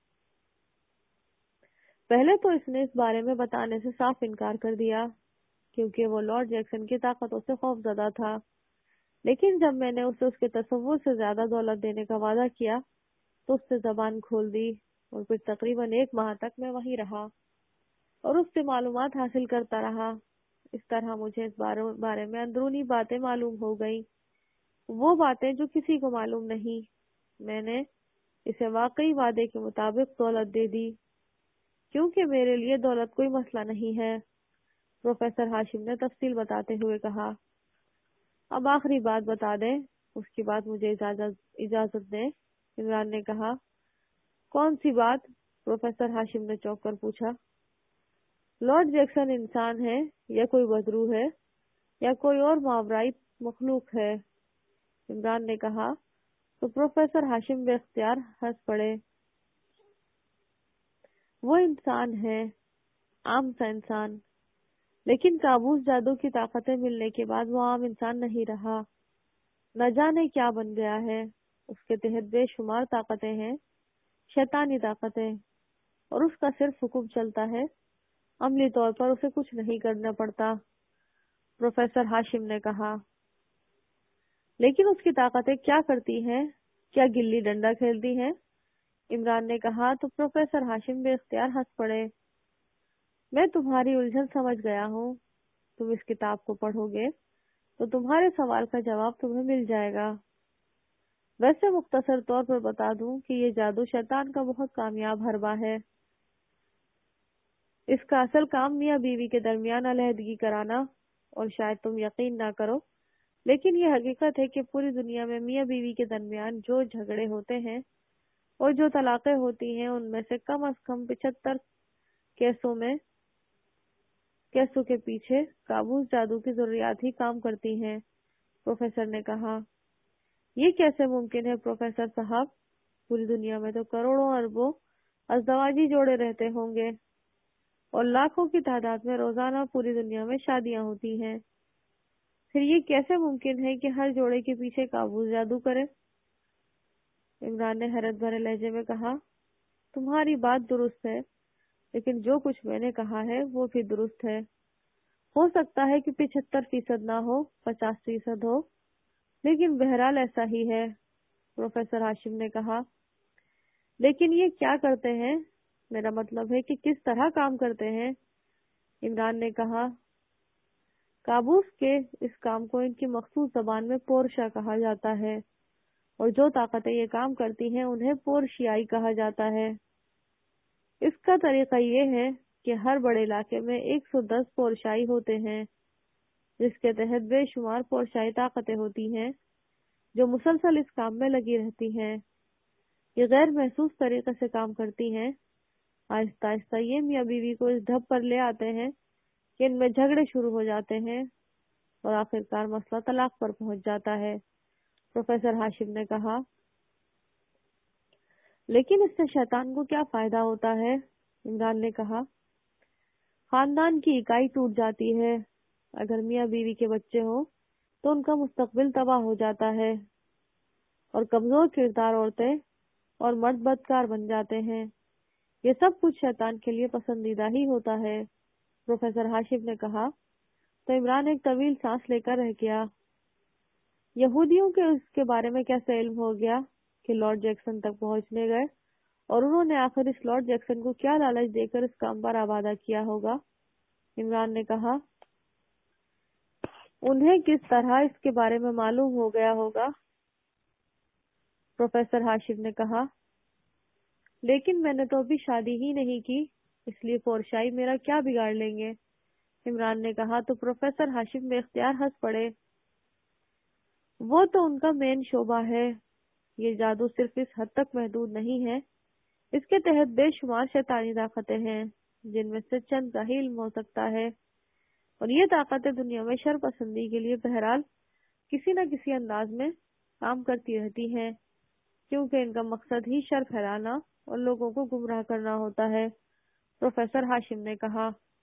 پہلے تو اس نے اس بارے میں بتانے سے صاف انکار کر دیا کیونکہ وہ لارڈ جیکسن کی طاقتوں سے خوف زدہ تھا، لیکن جب میں نے اسے اس کے تصور سے زیادہ دولت دینے کا وعدہ کیا تو اس نے زبان کھول دی اور پھر تقریباً 1 ماہ تک میں وہیں رہا اور اس سے معلومات حاصل کرتا رہا۔ اس طرح مجھے اس بارے میں اندرونی باتیں معلوم ہو گئیں، وہ باتیں جو کسی کو معلوم نہیں۔ میں نے اسے واقعی وعدے کے مطابق دولت دے دی کیونکہ میرے لیے دولت کوئی مسئلہ نہیں ہے، پروفیسر ہاشم نے تفصیل بتاتے ہوئے کہا۔ اب آخری بات بتا دیں، اس کے بعد مجھے اجازت دیں، عمران نے کہا۔ کون سی بات؟ پروفیسر ہاشم نے چونک کر پوچھا۔ لارڈ جیکسن انسان ہے یا کوئی بدروح ہے یا کوئی اور ماورائی مخلوق ہے؟ عمران نے کہا تو پروفیسر ہاشم بے اختیار ہنس پڑے۔ وہ انسان ہے، عام سا انسان، لیکن کابوس جادو کی طاقتیں ملنے کے بعد وہ عام انسان نہیں رہا، نہ جانے کیا بن گیا ہے۔ اس کے تحت بے شمار طاقتیں ہیں، شیطانی طاقتیں، اور اس کا صرف حکم چلتا ہے، عملی طور پر اسے کچھ نہیں کرنا پڑتا، پروفیسر ہاشم نے کہا۔ لیکن اس کی طاقتیں کیا کرتی ہیں؟ کیا گلی ڈنڈا کھیلتی ہیں؟ عمران نے کہا تو پروفیسر ہاشم بے اختیار ہنس پڑے۔ میں تمہاری الجھن سمجھ گیا ہوں، تم اس کتاب کو پڑھو گے تو تمہارے سوال کا جواب تمہیں مل جائے گا۔ ویسے مختصر طور پر بتا دوں کہ یہ جادو شیطان کا بہت کامیاب حربہ ہے۔ اس کا اصل کام میاں بیوی کے درمیان علیحدگی کرانا، اور شاید تم یقین نہ کرو لیکن یہ حقیقت ہے کہ پوری دنیا میں میاں بیوی کے درمیان جو جھگڑے ہوتے ہیں اور جو طلاقیں ہوتی ہیں ان میں سے کم از کم 75 کیسوں کے پیچھے کابوس جادو کی ضروریات ہی کام کرتی ہیں، پروفیسر نے کہا۔ یہ کیسے ممکن ہے پروفیسر صاحب؟ پوری دنیا میں تو کروڑوں اربوں ازدواجی جوڑے رہتے ہوں گے اور لاکھوں کی تعداد میں روزانہ پوری دنیا میں شادیاں ہوتی ہیں، پھر یہ کیسے ممکن ہے کہ ہر جوڑے کے پیچھے کابوس جادو کرے؟ عمران نے حیرت بھرے لہجے میں کہا۔ تمہاری بات درست ہے، لیکن جو کچھ میں نے کہا ہے وہ بھی درست ہے۔ ہو سکتا ہے کہ 75% نہ ہو، 50% ہو، لیکن بہرحال ایسا ہی ہے، پروفیسر ہاشم نے کہا۔ لیکن یہ کیا کرتے ہیں؟ میرا مطلب ہے کہ کس طرح کام کرتے ہیں؟ عمران نے کہا۔ کابوس کے اس کام کو ان کی مخصوص زبان میں پورشا کہا جاتا ہے، اور جو طاقتیں یہ کام کرتی ہیں انہیں پورشیائی کہا جاتا ہے۔ اس کا طریقہ یہ ہے کہ ہر بڑے علاقے میں 110 پورشائی ہوتے ہیں، جس کے تحت بے شمار پورشائی طاقتیں ہوتی ہیں جو مسلسل اس کام میں لگی رہتی ہیں۔ یہ غیر محسوس طریقے سے کام کرتی ہیں۔ آہستہ آہستہ یہ میاں بیوی کو اس ڈھب پر لے آتے ہیں کہ ان میں جھگڑے شروع ہو جاتے ہیں اور آخرکار مسئلہ طلاق پر پہنچ جاتا ہے۔ پروفیسر ہاشم نے کہا، لیکن اس سے شیطان کو کیا فائدہ ہوتا ہے؟ عمران نے کہا، خاندان کی اکائی ٹوٹ جاتی ہے۔ اگر میاں بیوی کے بچے ہوں تو ان کا مستقبل تباہ ہو جاتا ہے اور کمزور کردار عورتیں اور مرد بدکار بن جاتے ہیں۔ یہ سب کچھ شیطان کے لیے پسندیدہ ہی ہوتا ہے۔ پروفیسر ہاشم نے کہا تو عمران ایک طویل سانس لے کر رہ گیا۔ یہودیوں کے اس کے بارے میں کیسے علم ہو گیا کہ لارڈ جیکسن تک پہنچنے گئے اور انہوں نے آخر اس لارڈ جیکسن کو کیا لالچ دے کر اس کام پر آبادہ کیا ہوگا؟ عمران نے کہا، انہیں کس طرح اس کے بارے میں معلوم ہو گیا ہوگا؟ پروفیسر ہاشم نے کہا، لیکن میں نے تو ابھی شادی ہی نہیں کی، اس لیے پورشائی میرا کیا بگاڑ لیں گے؟ عمران نے کہا تو پروفیسر ہاشم بے اختیار ہنس پڑے۔ وہ تو ان کا مین شعبہ ہے۔ یہ جادو صرف اس حد تک محدود نہیں ہے، اس کے تحت بے شمار شیطانی طاقتیں ہیں جن میں سے چند کا ہی علم ہو سکتا ہے، اور یہ طاقتیں دنیا میں شر پسندی کے لیے بہرحال کسی نہ کسی انداز میں کام کرتی رہتی ہیں، کیونکہ ان کا مقصد ہی شر پھیلانا اور لوگوں کو گمراہ کرنا ہوتا ہے۔ پروفیسر ہاشم نے کہا،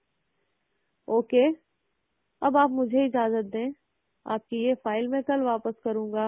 اوکے، اب آپ مجھے اجازت دیں، آپ کی یہ فائل میں کل واپس کروں گا۔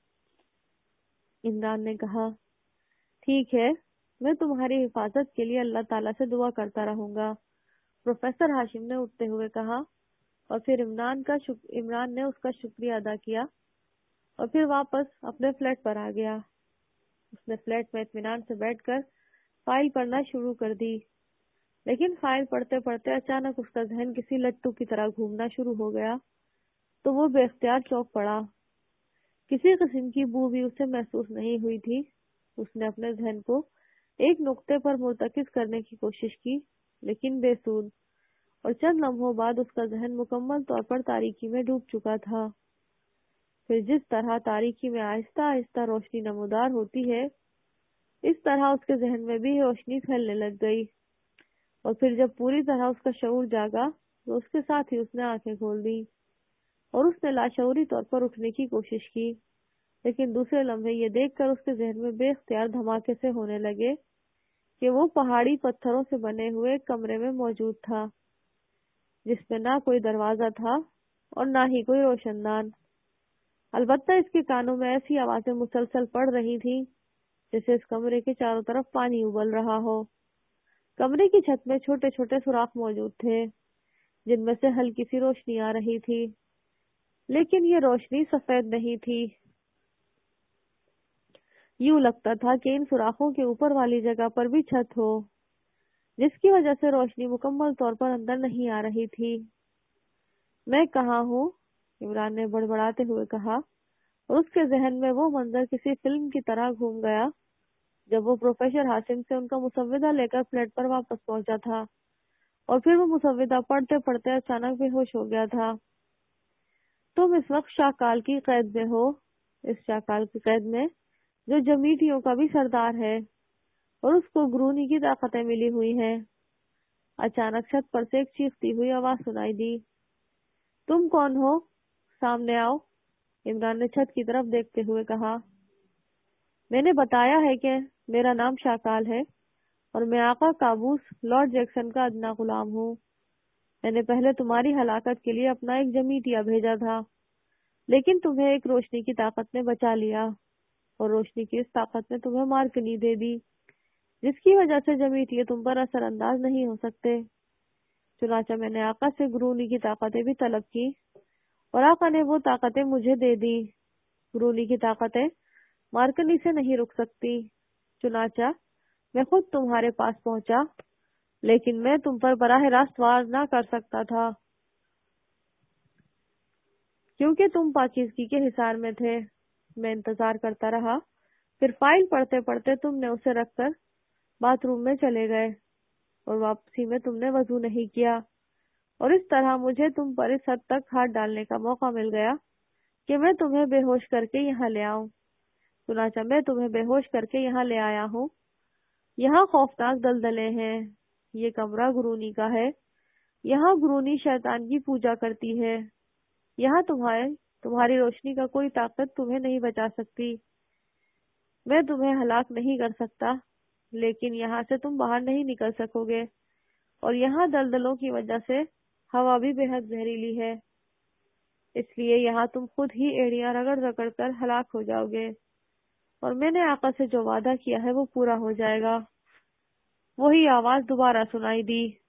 عمران نے کہا، ٹھیک ہے، میں تمہاری حفاظت کے لیے اللہ تعالیٰ سے دعا کرتا رہوں گا۔ پروفیسر ہاشم نے اٹھتے ہوئے کہا، اور پھر عمران نے اس کا شکریہ ادا کیا اور پھر واپس اپنے فلیٹ پر آ گیا۔ اس نے فلیٹ میں اطمینان سے بیٹھ کر فائل پڑھنا شروع کر دی، لیکن فائل پڑھتے پڑھتے اچانک اس کا ذہن کسی لٹو کی طرح گھومنا شروع ہو گیا تو وہ بے اختیار چونک پڑا۔ کسی قسم کی بو بھی اسے محسوس نہیں ہوئی تھی۔ اس نے اپنے ذہن کو ایک نقطے پر مرتکز کرنے کی کوشش کی، لیکن بے سود، اور چند لمحوں بعد اس کا ذہن مکمل طور پر تاریکی میں ڈوب چکا تھا۔ پھر جس طرح تاریکی میں آہستہ آہستہ روشنی نمودار ہوتی ہے، اس طرح اس کے ذہن میں بھی روشنی پھیلنے لگ گئی، اور پھر جب پوری طرح اس کا شعور جاگا تو اس کے ساتھ ہی اس نے آنکھیں کھول دی اور اس نے لاشعوری طور پر اٹھنے کی کوشش کی، لیکن دوسرے لمحے یہ دیکھ کر اس کے ذہن میں بے اختیار دھماکے سے ہونے لگے کہ وہ پہاڑی پتھروں سے بنے ہوئے ایک کمرے میں موجود تھا، جس میں نہ کوئی دروازہ تھا اور نہ ہی کوئی روشن دان۔ البتہ اس کے کانوں میں ایسی آوازیں مسلسل پڑ رہی تھیں جیسے اس کمرے کے چاروں طرف پانی ابل رہا ہو۔ کمرے کی چھت میں چھوٹے چھوٹے سوراخ موجود تھے جن میں سے ہلکی سی روشنی آ رہی تھی، لیکن یہ روشنی سفید نہیں تھی۔ یوں لگتا تھا کہ ان سوراخوں کے اوپر والی جگہ پر بھی چھت ہو، جس کی وجہ سے روشنی مکمل طور پر اندر نہیں آ رہی تھی۔ میں کہاں ہوں؟ عمران نے بڑبڑاتے ہوئے کہا، اور اس کے ذہن میں وہ منظر کسی فلم کی طرح گھوم گیا جب وہ پروفیسر ہاشم سے ان کا مسودہ لے کر فلیٹ پر واپس پہنچا تھا، اور پھر وہ مسودہ پڑھتے پڑھتے اچانک بے ہوش ہو گیا تھا۔ تم اس وقت شاکال کی قید میں ہو، اس شاکال کی قید میں جو جمیٹیوں کا بھی سردار ہے اور اس کو گرونی کی طاقتیں ملی ہوئی ہیں۔ اچانک چھت پر سے ایک چیختی ہوئی آواز سنائی دی، تم کون ہو؟ سامنے آؤ۔ عمران نے چھت کی طرف دیکھتے ہوئے کہا، میں نے بتایا ہے کہ میرا نام شاکال ہے اور میں آقا قابوس لارڈ جیکسن کا ادنا غلام ہوں۔ میں نے پہلے تمہاری ہلاکت کے لیے اپنا ایک جمیٹیا بھیجا تھا، لیکن تمہیں ایک روشنی کی طاقت نے بچا لیا، اور روشنی کی اس طاقت نے تمہیں مارکنی دے دی، جس کی وجہ سے جمیٹیے تم پر اثر انداز نہیں ہو سکتے۔ چنانچہ میں نے آقا سے گرونی کی طاقتیں بھی طلب کی اور آقا نے وہ طاقتیں مجھے دے دی۔ گرونی کی طاقتیں مارکنی سے نہیں رک سکتی، چنانچہ میں خود تمہارے پاس پہنچا، لیکن میں تم پر براہ راست وار نہ کر سکتا تھا کیونکہ تم پاکیزگی کے حصار میں تھے۔ میں انتظار کرتا رہا، پھر فائل پڑھتے پڑھتے تم نے اسے رکھ کر باتھ روم میں چلے گئے۔ اور واپسی میں تم نے وضو نہیں کیا، اور اس طرح مجھے تم پر اس حد تک ہاتھ ڈالنے کا موقع مل گیا کہ میں تمہیں بے ہوش کر کے یہاں لے آؤں۔ چنانچہ میں تمہیں بے ہوش کر کے یہاں لے آیا ہوں۔ یہاں خوفناک دلدلیں ہیں، یہ کمرہ گرونی کا ہے، یہاں گرونی شیطان کی پوجا کرتی ہے، یہاں تمہاری روشنی کا کوئی طاقت تمہیں نہیں بچا سکتی۔ میں تمہیں ہلاک نہیں کر سکتا، لیکن یہاں سے تم باہر نہیں نکل سکو گے، اور یہاں دلدلوں کی وجہ سے ہوا بھی بے حد زہریلی ہے، اس لیے یہاں تم خود ہی ایڑیاں رگڑ رگڑ کر ہلاک ہو جاؤ گے، اور میں نے آقا سے جو وعدہ کیا ہے وہ پورا ہو جائے گا۔ وہی آواز دوبارہ سنائی دی،